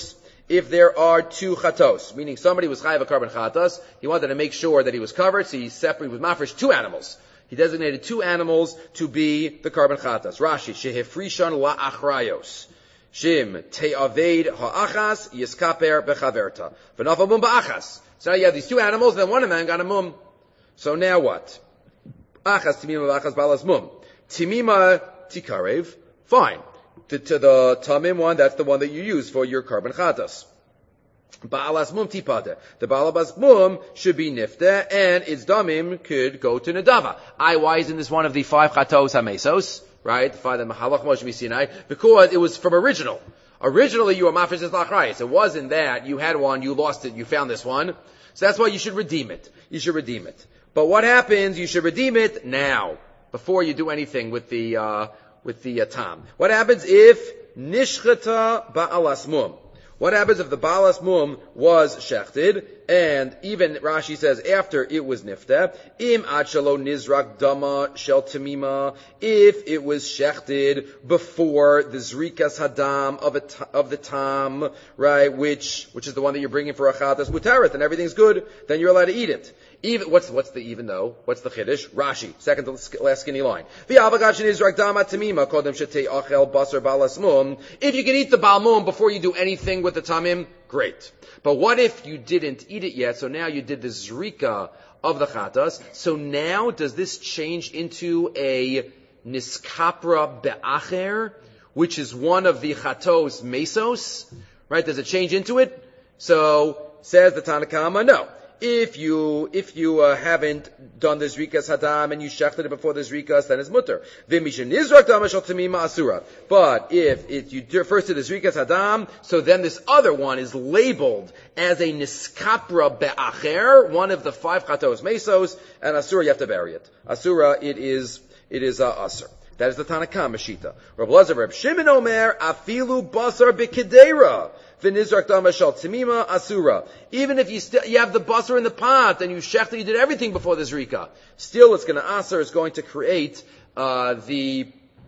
if there are two chatos, meaning somebody was chayav a carbon chatos, he wanted to make sure that he was covered, so he separated with mafresh two animals. He designated two animals to be the carbon chatas. Rashi, shehefrishan la'achrayos. Shim te'aved ha'achas yiskaper bechaverta. V'nafal mum ba'achas. So now you have these two animals, and then one of them got a mum. So now what? Achas timima ba'achas balas mum. Timima tikarev. Fine. To the tamim one, that's the one that you use for your carbon chatas. Ba'alas mum tipade. The ba'alabas mum should be nifte, and its damim could go to nadava. Why isn't this one of the 5 chatos hamesos? Right? The 5 that mahalach Moshe Sinai. Because it was from original. Originally you were mafresh lachrayis. It wasn't that you had one, you lost it, you found this one. So that's why you should redeem it. You should redeem it. But what happens? You should redeem it now, before you do anything with the tam. What happens if nishchata ba'alas mum? What happens if the ba'alas mum was shechted, and even Rashi says after it was nifteh, im ad shelo nizrak dama shel tamima, if it was shechted before the zrikas hadam of the tam, right, which is the one that you're bringing for a chatas mutaret, and everything's good, then you're allowed to eat it. Even, what's the even though? What's the chiddush? Rashi, second to last skinny line. If you can eat the balmum before you do anything with the tamim, great. But what if you didn't eat it yet, so now you did the zrika of the chatas, so now does this change into a niskapra be'acher, which is one of the chatos mesos, right? Does it change into it? So, says the Tanakama, no. If you haven't done the zrikas hadam and you shechted it before the zrikas, then it's mutter. But if you first did the zrikas hadam, so then this other one is labeled as a niskapra be'acher, one of the 5 chatos mesos, and asura you have to bury it. Asura it is asur. That is the Tanakama shita. Reb Lazar, Reb Shimon Omer, afilu basar b'kedera. V'nizrak dama shal timima asura. Even if you have the basar in the pot and you shechted, you did everything before the zrika, still it's going to asur, is going to create the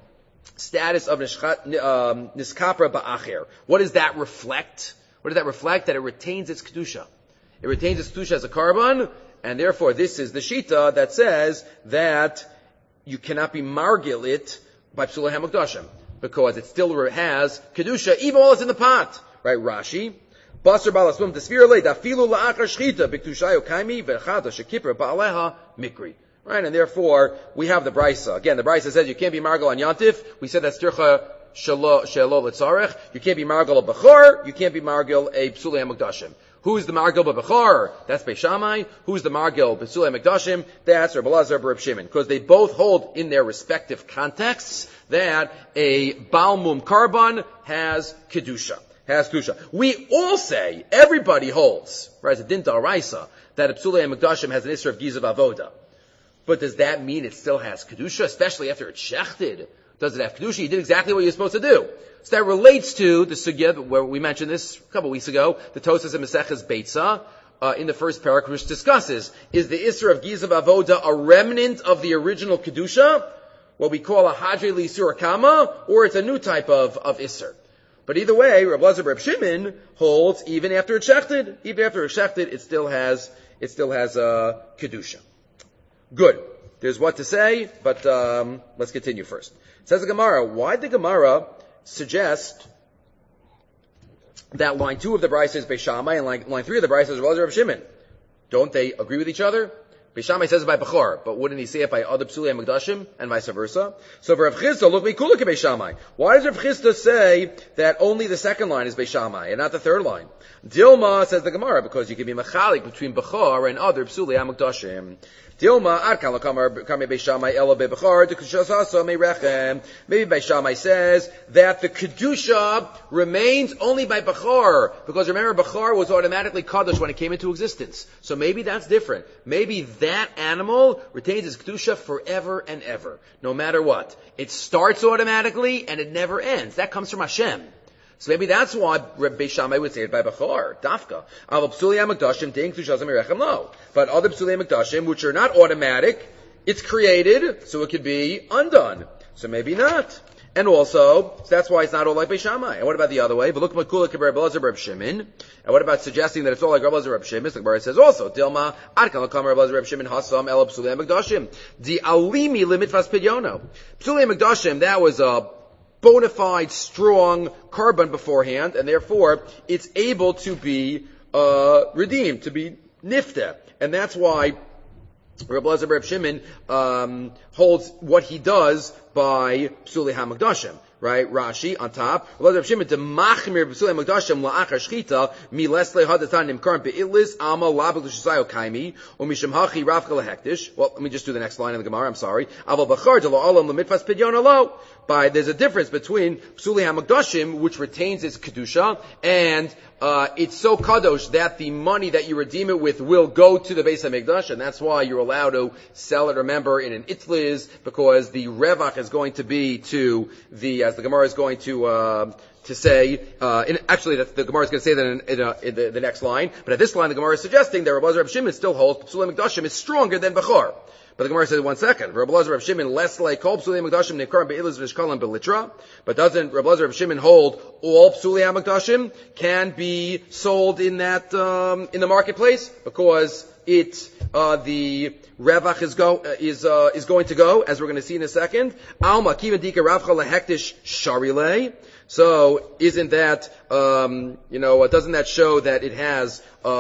status of niskapra ba'acher. What does that reflect? What does that reflect? That it retains its kedusha. It retains its kedusha as a carbon, and therefore this is the shita that says that you cannot be margil it by psulei hamukdashim, because it still has kedusha even while it's in the pot. Right, Rashi. Basar balas mum tesvirle dafilu la'achar shchita b'kedushayo kaimi v'chata shekipra ba'aleha mikri. Right, and therefore we have the brisa. Again, the brisa says you can't be margil on yantif. We said that's tircha shelo l'tzarech. You can't be margil a bechor. You can't be margil a psulei hamukdashim. Who's the margil b'bechor? That's Beis Shammai. Who's the margil b'psulei hamukdashim? That's Reb Elazar b'Reb Shimon. Because they both hold in their respective contexts that a balmum carbon has kedusha. We all say, everybody holds, right, as a din d'oraisa, that a psulei hamukdashim has an isra of gizav avoda. But does that mean it still has kedusha, especially after it's shechted? Does it have kedusha? You did exactly what you're supposed to do. So that relates to the sugya where we mentioned this a couple weeks ago, the Tosas and Maseches Beitza, in the first parak, which discusses, is the isra of gizav avoda a remnant of the original kedusha, what we call a hadre l'isur kama, or it's a new type of isser? But either way, Reb Lazar Reb Shimon holds even after it's shechted. Even after it's shechted, it still has a kedusha. Good. There's what to say, but let's continue first. It says the Gemara. Why did the Gemara suggest that line 2 of the brisa is Beis Shammai and line 3 of the brisa is Reb Lazar Reb Shimon? Don't they agree with each other? Beis Shammai says it by Bechor, but wouldn't he say it by other psulei hamukdashim and vice versa? So for Rav Chisda, look mikula ke Beis Shammai. Why does Rav Chisda say that only the second line is Beis Shammai and not the third line? Dilma, says the Gemara, because you can be mechalik between Bechor and other psulei hamukdashim. Dilma ad kan lakamar kame Beis Shammai ela bebechor de kushasasa meirechem. Maybe Beis Shammai says that the kedusha remains only by Bechor, because remember Bechor was automatically kadosh when it came into existence. So maybe that's different. Maybe that animal retains its kedusha forever and ever, no matter what. It starts automatically and it never ends. That comes from Hashem. So maybe that's why Beis Shammai would say it by Bechor, Dafka. But other psulei hamukdashim, which are not automatic, it's created, so it could be undone. So maybe not. And also, so that's why it's not all like Beis Shammai. And what about the other way? And what about suggesting that it's all like Rabbi Elazar Reb Shimon? The Gemara says also, Dilma, Ad kan l'kam Rabbi Elazar Reb Shimon hasam el psulei hamikdashim. Di alimi limitvas pidyono. Psulei hamikdashim, that was a bona fide, strong carbon beforehand, and therefore it's able to be redeemed, to be nifta. And that's why Rabbi Elazar Reb Shimon holds what he does by Psulei HaMikdashim. Right, Rashi on top. Rabbi Elazar Reb Shimon to machmir Psulei HaMikdashim la'achar shchita mileslei hadatan nimkarim be'itlis ama label l'shisayo kaimi u'misham hachi rafka lehektish. Well, let me just do the next line in the Gemara. I'm sorry. Aval bachar de lo'olam l'mitfas pidyon alo. There's a difference between Psulei HaMikdashim, which retains its kedusha, and it's so kadosh that the money that you redeem it with will go to the Beis HaMikdash, and that's why you're allowed to sell it, remember, in an itliz, because the revach is going to be to the, as the Gemara is going to say, actually the Gemara is going to say that in the next line, but at this line the Gemara is suggesting that Rabbi Elazar Reb Shimon still holds Psulei HaMikdashim is stronger than Bechor. But the Gemara says, 1 second. Rabbi Elazar Reb Shimon less like kol psulei hamikdashim nekarim be'ilas v'shkalim belitra. But doesn't Rabbi Elazar Reb Shimon hold all psulei hamikdashim can be sold in that in the marketplace because the revach is going to go, as we're going to see in a second. Alma kiva dika ravcha lehektish sharilei. So isn't that doesn't that show that it has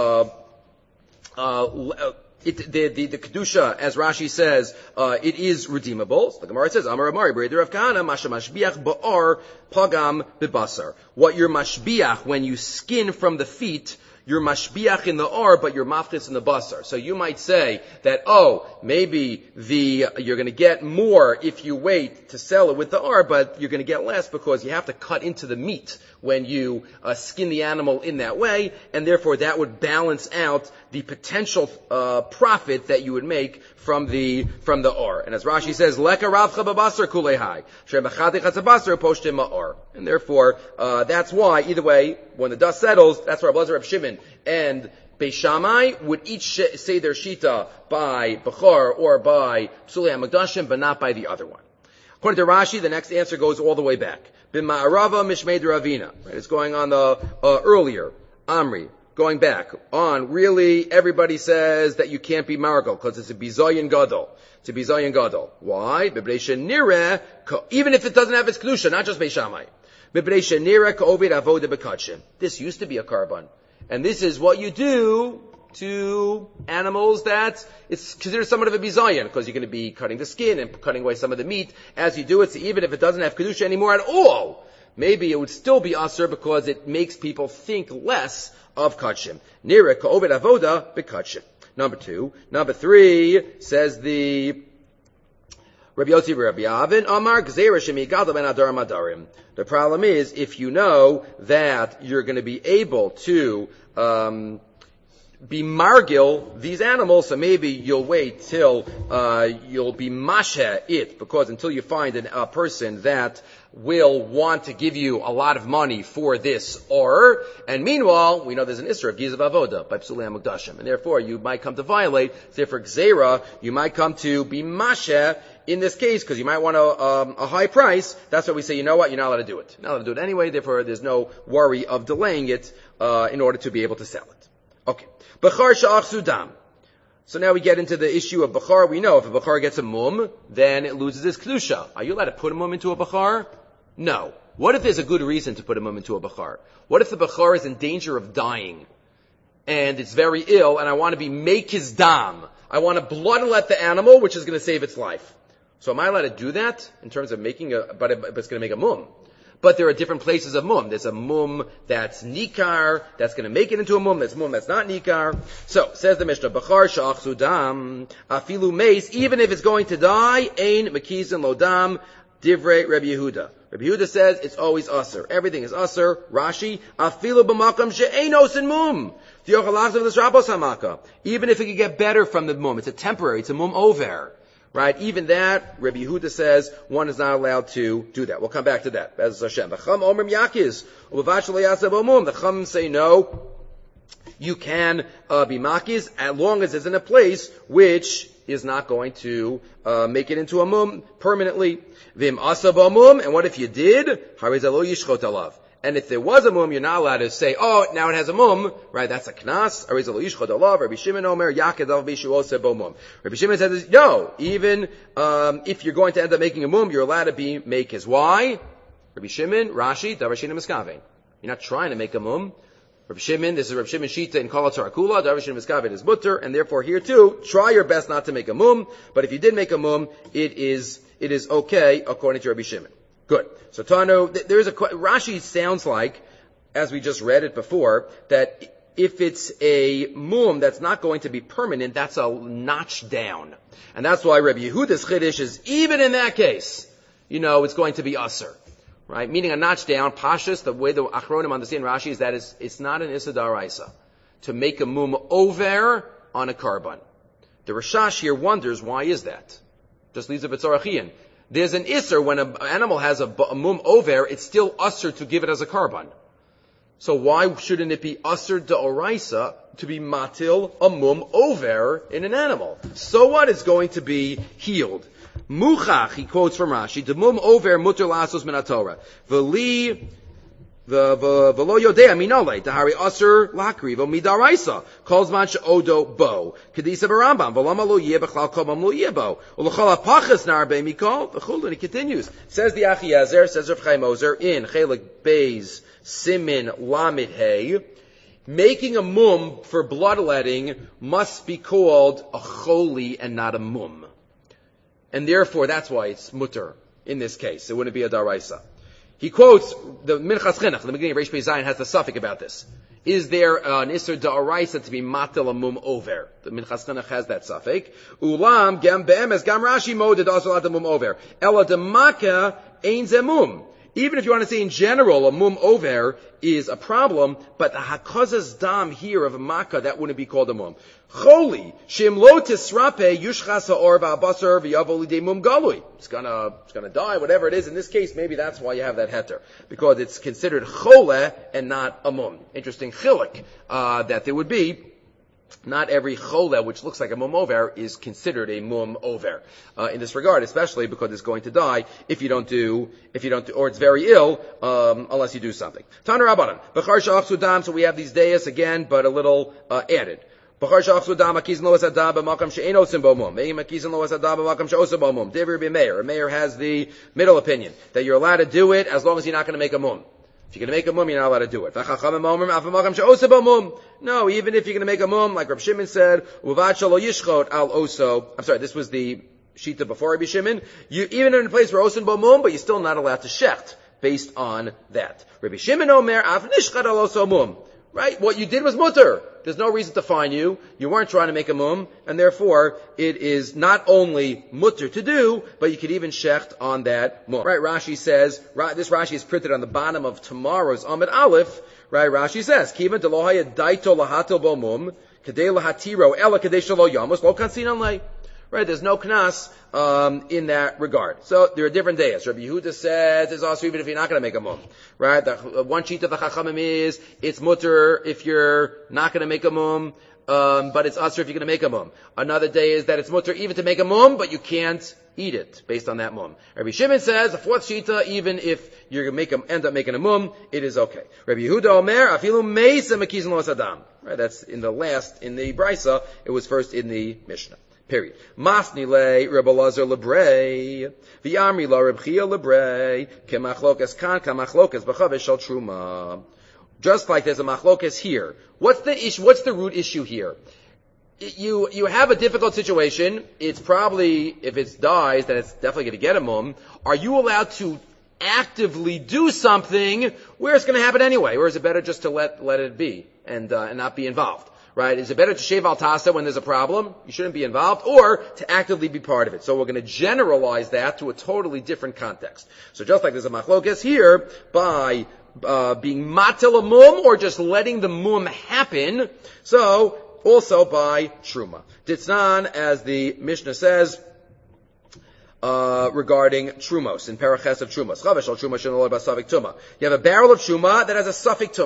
the kedusha, as Rashi says, it is redeemable. So the Gemara says, Amar Amari, Breder of Kahana, Masha Mashbiach Ba'ar Pagam Bibasar. What you're mashbiach when you skin from the feet, you're mashbiach in the ar, but you're maftis in the basar. So you might say that, maybe you're going to get more if you wait to sell it with the ar, but you're going to get less because you have to cut into the meat when you skin the animal in that way, and therefore that would balance out the potential profit that you would make from the ar. And as Rashi says, Leka Ravcha Babasar Kulehai, Shemachati Chatzabasar Poshtim Ma'ar. And therefore, that's why, either way, when the dust settles, that's why Rabbi Elazar Reb Shimon and Beis Shammai would each say their shita by Bechor or by Psulei HaMikdashim, but not by the other one. According to Rashi, the next answer goes all the way back. B'ma'arava mishmei d'Ravina. Right, it's going on the earlier Amri. Going back on, really, everybody says that you can't be margal because it's a bizayin gadol. It's a bizayin gadol. Why? Even if it doesn't have its kedusha, not just Beis Shammai. This used to be a carbon. And this is what you do to animals that it's considered somewhat of a bizayin, because you're going to be cutting the skin and cutting away some of the meat as you do it. So even if it doesn't have kedusha anymore at all, maybe it would still be asur because it makes people think less of kachim. Nira ka'oved avoda bekachim. Number 3 says the Rabbi Yossi Rabbi Avin Amar Gzeira Shemigadol Ben Adar Madarim. The problem is if you know that you're going to be able to be margil these animals, so maybe you'll wait till you'll be masheh it, because until you find a person that will want to give you a lot of money for this or, and meanwhile, we know there's an isra of gizav avoda by Psulei HaMikdashim, and therefore you might come to violate, therefore gzeira, you might come to be masheh in this case, because you might want a high price. That's why we say, you know what, you're not allowed to do it. You're not allowed to do it anyway, therefore there's no worry of delaying it in order to be able to sell it. Okay. Bechar sha'ach sudam. So now we get into the issue of Bechar. We know if a Bechar gets a mum, then it loses its kedusha. Are you allowed to put a mum into a Bechar? No. What if there's a good reason to put a mum into a Bechar? What if the Bechar is in danger of dying, and it's very ill, and I want to be make his dam? I want to bloodlet the animal, which is going to save its life. So am I allowed to do that in terms of making but it's going to make a mum? But there are different places of mum. There's a mum that's nikar, that's going to make it into a mum. There's a mum that's not nikar. So, says the Mishnah, Bechar sha'ach sudam, afilu meis, even if it's going to die, ein mekizin lodam, divrei Rabbi Yehuda. Rabbi Yehuda says it's always usher. Everything is usher. Rashi, afilu b'makam she'enos in mum. Even if it could get better from the mum, it's a temporary, it's a mum over. Right? Even that, Rabbi Yehuda says, one is not allowed to do that. We'll come back to that. As Hashem. The Chum say no, you can be makiz as long as it's in a place which is not going to make it into a mum permanently. Vim asaba mum, and what if you did? Hariza lo yishchot alav. And if there was a mum, you're not allowed to say, oh, now it has a mum, right? That's a knas. Hariza lo yishchot alav. Rabbi Shimon omer yaked al bishu ose bo mum. Rabbi Shimon says, no, even if you're going to end up making a mum, you're allowed to make his. Why? Rabbi Shimon, Rashi, davar shina miskaven. You're not trying to make a mum. Rabbi Shimon, this is Rabbi Shimon Shita in Kol HaTarakula, davar shina miskaven is mutter, and therefore here too, try your best not to make a mum, but if you did make a mum, it is okay according to Rabbi Shimon. Good. So Tano, Rashi sounds like, as we just read it before, that if it's a mum that's not going to be permanent, that's a notch down. And that's why Rabbi Yehuda's chiddush is, even in that case, it's going to be usser. Right? Meaning a notch down, pashas, the way the Achronim understand Rashi is that it's not an Issa D'Oraisa to make a mum over on a carbon. The Rashash here wonders, why is that? Just leaves a B'tzarachian. There's an Isser, when an animal has a mum over, it's still usser to give it as a carbon. So why shouldn't it be usser D'Oraisa to be matil a mum over in an animal? So what is going to be healed? Muchach, he quotes from Rashi, Demum over mutter lasos min haTorah. V'li, v'lo yodea minole, tahari aser lakrivo midaraisa. Calls man she'odo bo. Kedisa b'Rambam, v'lama lo yeh b'chlal komam lo yeh bo. U'l'chol ha'pachas narbe mikol, v'chul, and he continues. Says the Achiezer, says Rav Chaim Ozer, in Chelik Beis, Simin Lamed Hey, making a mum for bloodletting must be called a choli and not a mum. And therefore, that's why it's mutter in this case. It wouldn't be a daraisa. He quotes the Minchas Chinuch, the beginning of Reish Pei Zayin has the suffix about this. Is there an Isser daraisa to be matel a mum over? The Minchas Chinuch has that suffix. Ulam gam be'emes gam Rashi moded also at the mum over. Ela demaka ein zemum. Even if you want to say in general, a mum over is a problem, but the hakazas dam here of a makkah, that wouldn't be called a mum. Choli, shim lo tisrape yushchas ha'or v'abasar v'yavo lidei mum galui. It's gonna die, whatever it is. In this case, maybe that's why you have that heter. Because it's considered chole and not a mum. Interesting chilik, that there would be. Not every chola, which looks like a mum over, is considered a mum over. In this regard, especially because it's going to die if you don't do, or it's very ill, unless you do something. Taner Rabbanan. B'char sha'ach sudam, so we have these deis again, but a little, added. B'char sha'ach sudam, akizan lo esadam, b'makam she'en osim bo mum. Me'im akizan lo esadam, b'makam she'osim bo mum. Dever b'meir. A mayor has the middle opinion, that you're allowed to do it as long as you're not going to make a mum. If you're going to make a mum, you're not allowed to do it. No, even if you're going to make a mum, like Reb Shimon said, this was the Shita before Rabbi Shimon. Even in a place where osin bo mum, but you're still not allowed to shecht based on that. Rabbi Shimon omer af nishchad al oso mum. Right? What you did was mutter. There's no reason to fine you. You weren't trying to make a mum, and therefore it is not only mutter to do, but you could even shecht on that mum. Right? Rashi says, this Rashi is printed on the bottom of tomorrow's Amud Aleph. Right? Rashi says, Kiva de lohaya daito lahatil bo mum, kadei lahatiro ela kadei shalo yamus lo kansinan lei. Right? There's no knas in that regard. So there are different days. Rabbi Yehuda says it's also even if you're not going to make a mum. Right? The one sheet of the Chachamim is it's mutter if you're not going to make a mum, but it's usher if you're going to make a mum. Another day is that it's mutter even to make a mum, but you can't eat it based on that mum. Rabbi Shimon says the fourth shita, even if you're going to end up making a mum, it is okay. Rabbi Yehuda Omer afilu meisa mekizan lo sadam. Right? That's in the Brisa. It was first in the Mishnah. Period. Masni le Reb Elazar lebrei, v'yamri la Reb Chia lebrei, kemachlokas kan kamachlokas b'chavesh shel truma. Just like there's a machlokas here. What's the root issue here? You have a difficult situation. It's probably, if it dies, then it's definitely going to get a mum. Are you allowed to actively do something where it's going to happen anyway? Or is it better just to let it be and not be involved? Right? Is it better to shave al tasa when there's a problem? You shouldn't be involved, or to actively be part of it. So we're going to generalize that to a totally different context. So just like there's a machlokes here, by being matil a mum, or just letting the mum happen, so also by truma. Ditznan, as the Mishnah says, regarding trumos, in paraches of trumos. You have a barrel of truma that has a suffix tuma.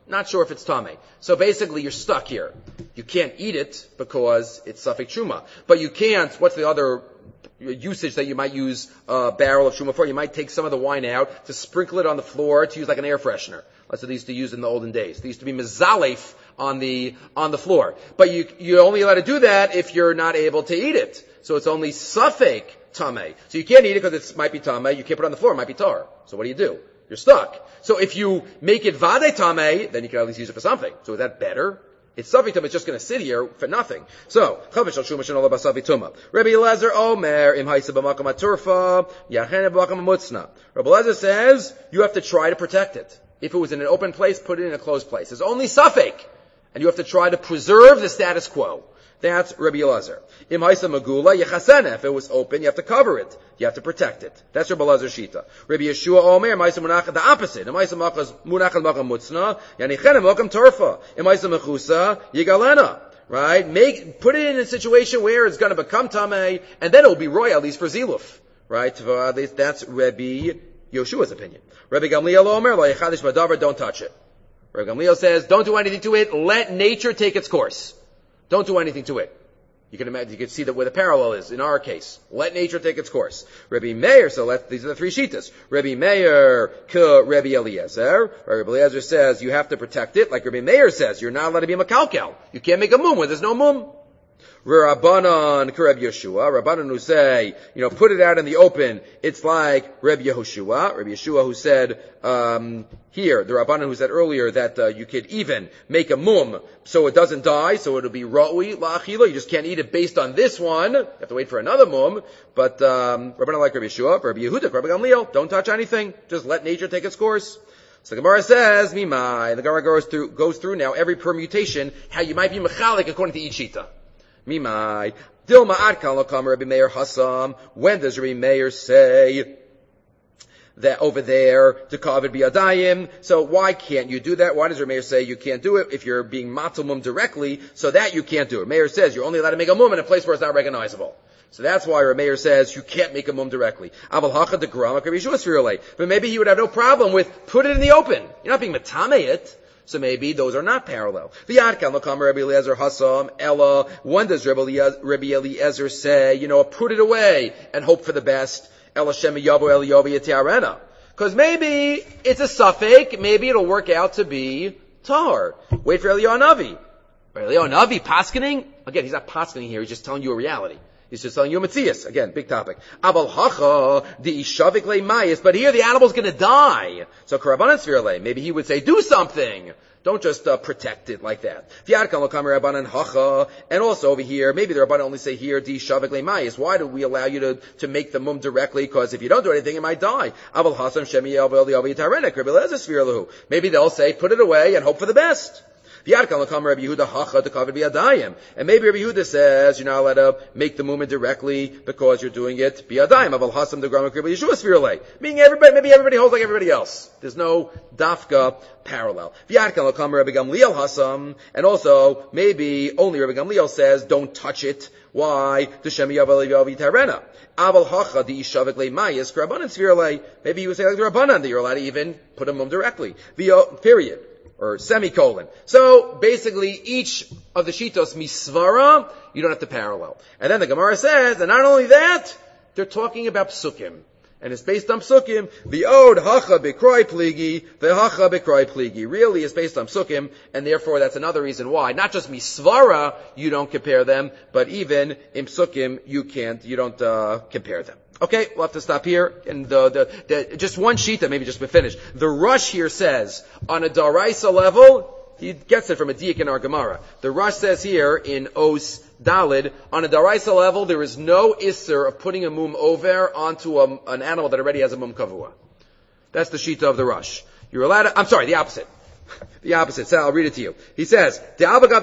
Not sure if it's tamei. So basically, you're stuck here. You can't eat it because it's safek truma. But you can't, what's the other usage that you might use a barrel of truma for? You might take some of the wine out to sprinkle it on the floor to use like an air freshener. That's what they used to use in the olden days. They used to be mezalef on the floor. But you're only allowed to do that if you're not able to eat it. So it's only safek tamei. So you can't eat it because it might be tamei. You can't put it on the floor. It might be tar. So what do? You're stuck. So if you make it vade tamei, then you can at least use it for something. So is that better? It's safek tamei. It's just going to sit here for nothing. So chavish al shuma shenola basavi tuma. Rabbi Elazar Omer im haisa b'makam aturfa yachene b'makam mutzna. Rabbi Elazar says you have to try to protect it. If it was in an open place, put it in a closed place. There's only safek, and you have to try to preserve the status quo. That's Rabbi Elazar. Im haisa magula yechasena. If it was open, you have to cover it. You have to protect it. That's Rabbi Elazar shita. Rabbi Yeshua Omer im haisa munach the opposite. Im haisa munach makam mutzna yanichene makam turfa. Im haisa mechusa yigalena. Right? Put it in a situation where it's going to become tamei, and then it will be royal, at least for ziluf. Right? That's Rabbi Yeshua's opinion. Rabbi Gamliel Omer lo yechadish badavar. Don't touch it. Rabbi Gamliel says, don't do anything to it. Let nature take its course. Don't do anything to it. You can imagine, you can see that where the parallel is in our case. Let nature take its course. Rabbi Meir, these are the three shitas. Rabbi Meir, Rabbi Eliezer. Rabbi Eliezer says you have to protect it. Like Rabbi Meir says, you're not allowed to be a makalkel. You can't make a mum where there's no mum. Rabbanan Rabbi Yeshua. Rabbanan who say, put it out in the open. It's like Rabbi Yehoshua. Rabbi Yeshua who said, here, the Rabbanan who said earlier that you could even make a mum so it doesn't die, so it'll be ra'ui la'achila. You just can't eat it based on this one. You have to wait for another mum. But Rabbanan like Rabbi Yeshua, Rabbi Yehuda, Rabbi Gamliel, don't touch anything. Just let nature take its course. So the Gemara says, Mimai. The Gemara goes through now every permutation, how you might be mechalik according to each shita. Mimai. Dilma adkan lokam Rabbi Meir Hassam. When does Rabbi Meir say that over there to kavid biyadayim? So why can't you do that? Why does Rabbi Meir say you can't do it if you're being matzal mum directly? So that you can't do it. Meir says you're only allowed to make a mum in a place where it's not recognizable. So that's why Rabbi Meir says you can't make a mum directly. Aval hacha de grama Rabbi Yeshua svirulei. But maybe he would have no problem with put it in the open. You're not being matame it. So maybe those are not parallel. V'yadkan l'kam Rabbi Eliezer Hassam Ella. When does Rabbi Eliezer say, put it away and hope for the best? Ella Shem Yavo Eliyahu Yetiarena. Because maybe it's a suffix. Maybe it'll work out to be tar. Wait for Eliyahu Navi. Eliyahu Navi paskening. Again, he's not paskening here. He's just telling you a reality. He's just telling you a Metzias. Again, big topic. Abal hacha the ishavik le mayis. But here the animal's going to die. So karabanan svirle. Maybe he would say, do something. Don't just protect it like that. And also over here, maybe the Rabbanan only say here, di shavik le mayis. Why do we allow you to make the mum directly? Because if you don't do anything, it might die. Maybe they'll say, put it away and hope for the best. And maybe Rabbi Yehuda says you're not allowed to make the movement directly because you're doing it biyadayim. Meaning maybe everybody holds like everybody else. There's no dafka parallel. And also maybe only Rabbi Gamliel says don't touch it. Why? Maybe he would say like the Rabbanan that you're allowed to even put a mum directly. Period. Or semicolon. So basically, each of the shitos misvara, you don't have to parallel. And then the Gemara says, and not only that, they're talking about psukim. And it's based on psukim. The od hacha bekroi pligi, the hacha bekroi pligi. Really, it's based on psukim, and therefore that's another reason why. Not just misvara, you don't compare them, but even in psukim, you don't compare them. Okay, we'll have to stop here. And just one shita, maybe just to finish. The Rush here says, on a daraisa level, he gets it from a diak in our Gemara. The Rush says here in Os Dalid, on a daraisa level, there is no isser of putting a mum over onto an animal that already has a mum kavua. That's the shita of the Rush. You're allowed to, the opposite. The opposite. So I'll read it to you. He says, he says, Ein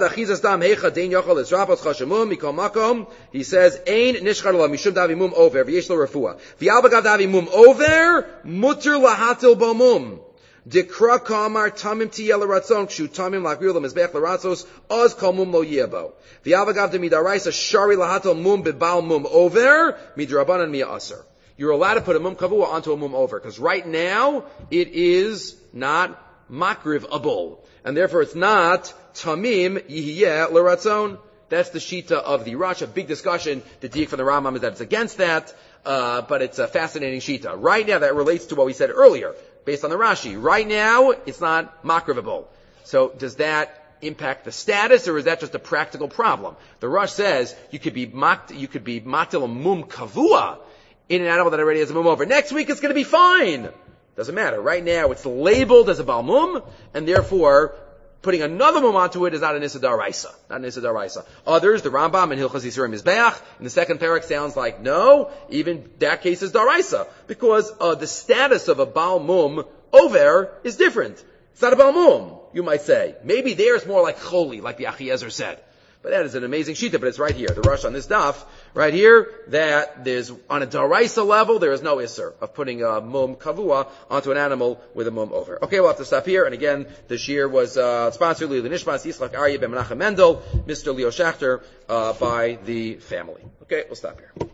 nishchar lo mishum davi mum over, v'yesh lo refuah. V'albagav davi mum over, mutter lahatil bo mum. Dikra kamar tamim tiyel l'ratzon, kshu tamim l'akriu l'mizbech l'ratzos, oz kol mum lo yebo. V'albagav de midaraisa shari lahatil mum bebal mum over, midrabanan miya aser. You're allowed to put a mum kavua onto a mum over, because right now, it is not makriv a bull. And therefore it's not tamim yihiyeh l'ratzon. That's the shita of the Rosh. A big discussion. The diak from the Rambam is that it's against that, but it's a fascinating shita. Right now, that relates to what we said earlier, based on the Rashi. Right now, it's not makrivable. So does that impact the status, or is that just a practical problem? The Rosh says you could be matil a mum kavua in an animal that already has a mum over. Next week, it's going to be fine. Doesn't matter. Right now, it's labeled as a bal mum, and therefore, putting another mum onto it is not an Issa Daraisa. Not an Issa Daraisa. Others, the Rambam and Hilchos Yisurim Mizbeach, in the second parak sounds like, no, even that case is Daraisa. Because the status of a Baal Mum over is different. It's not a Baal Mum, you might say. Maybe there's more like Choli, like the Achiezer said. But that is an amazing shita, but it's right here. The Rosh on this daf, right here, that there's, on a Daraisa level, there is no Isser of putting a Mum Kavua onto an animal with a Mum over. Okay, we'll have to stop here. And again, the shir was sponsored Lili Nishmas, Yitzchak Aryeh ben Menachem Mendel, Mr. Leo Schachter, by the family. Okay, we'll stop here.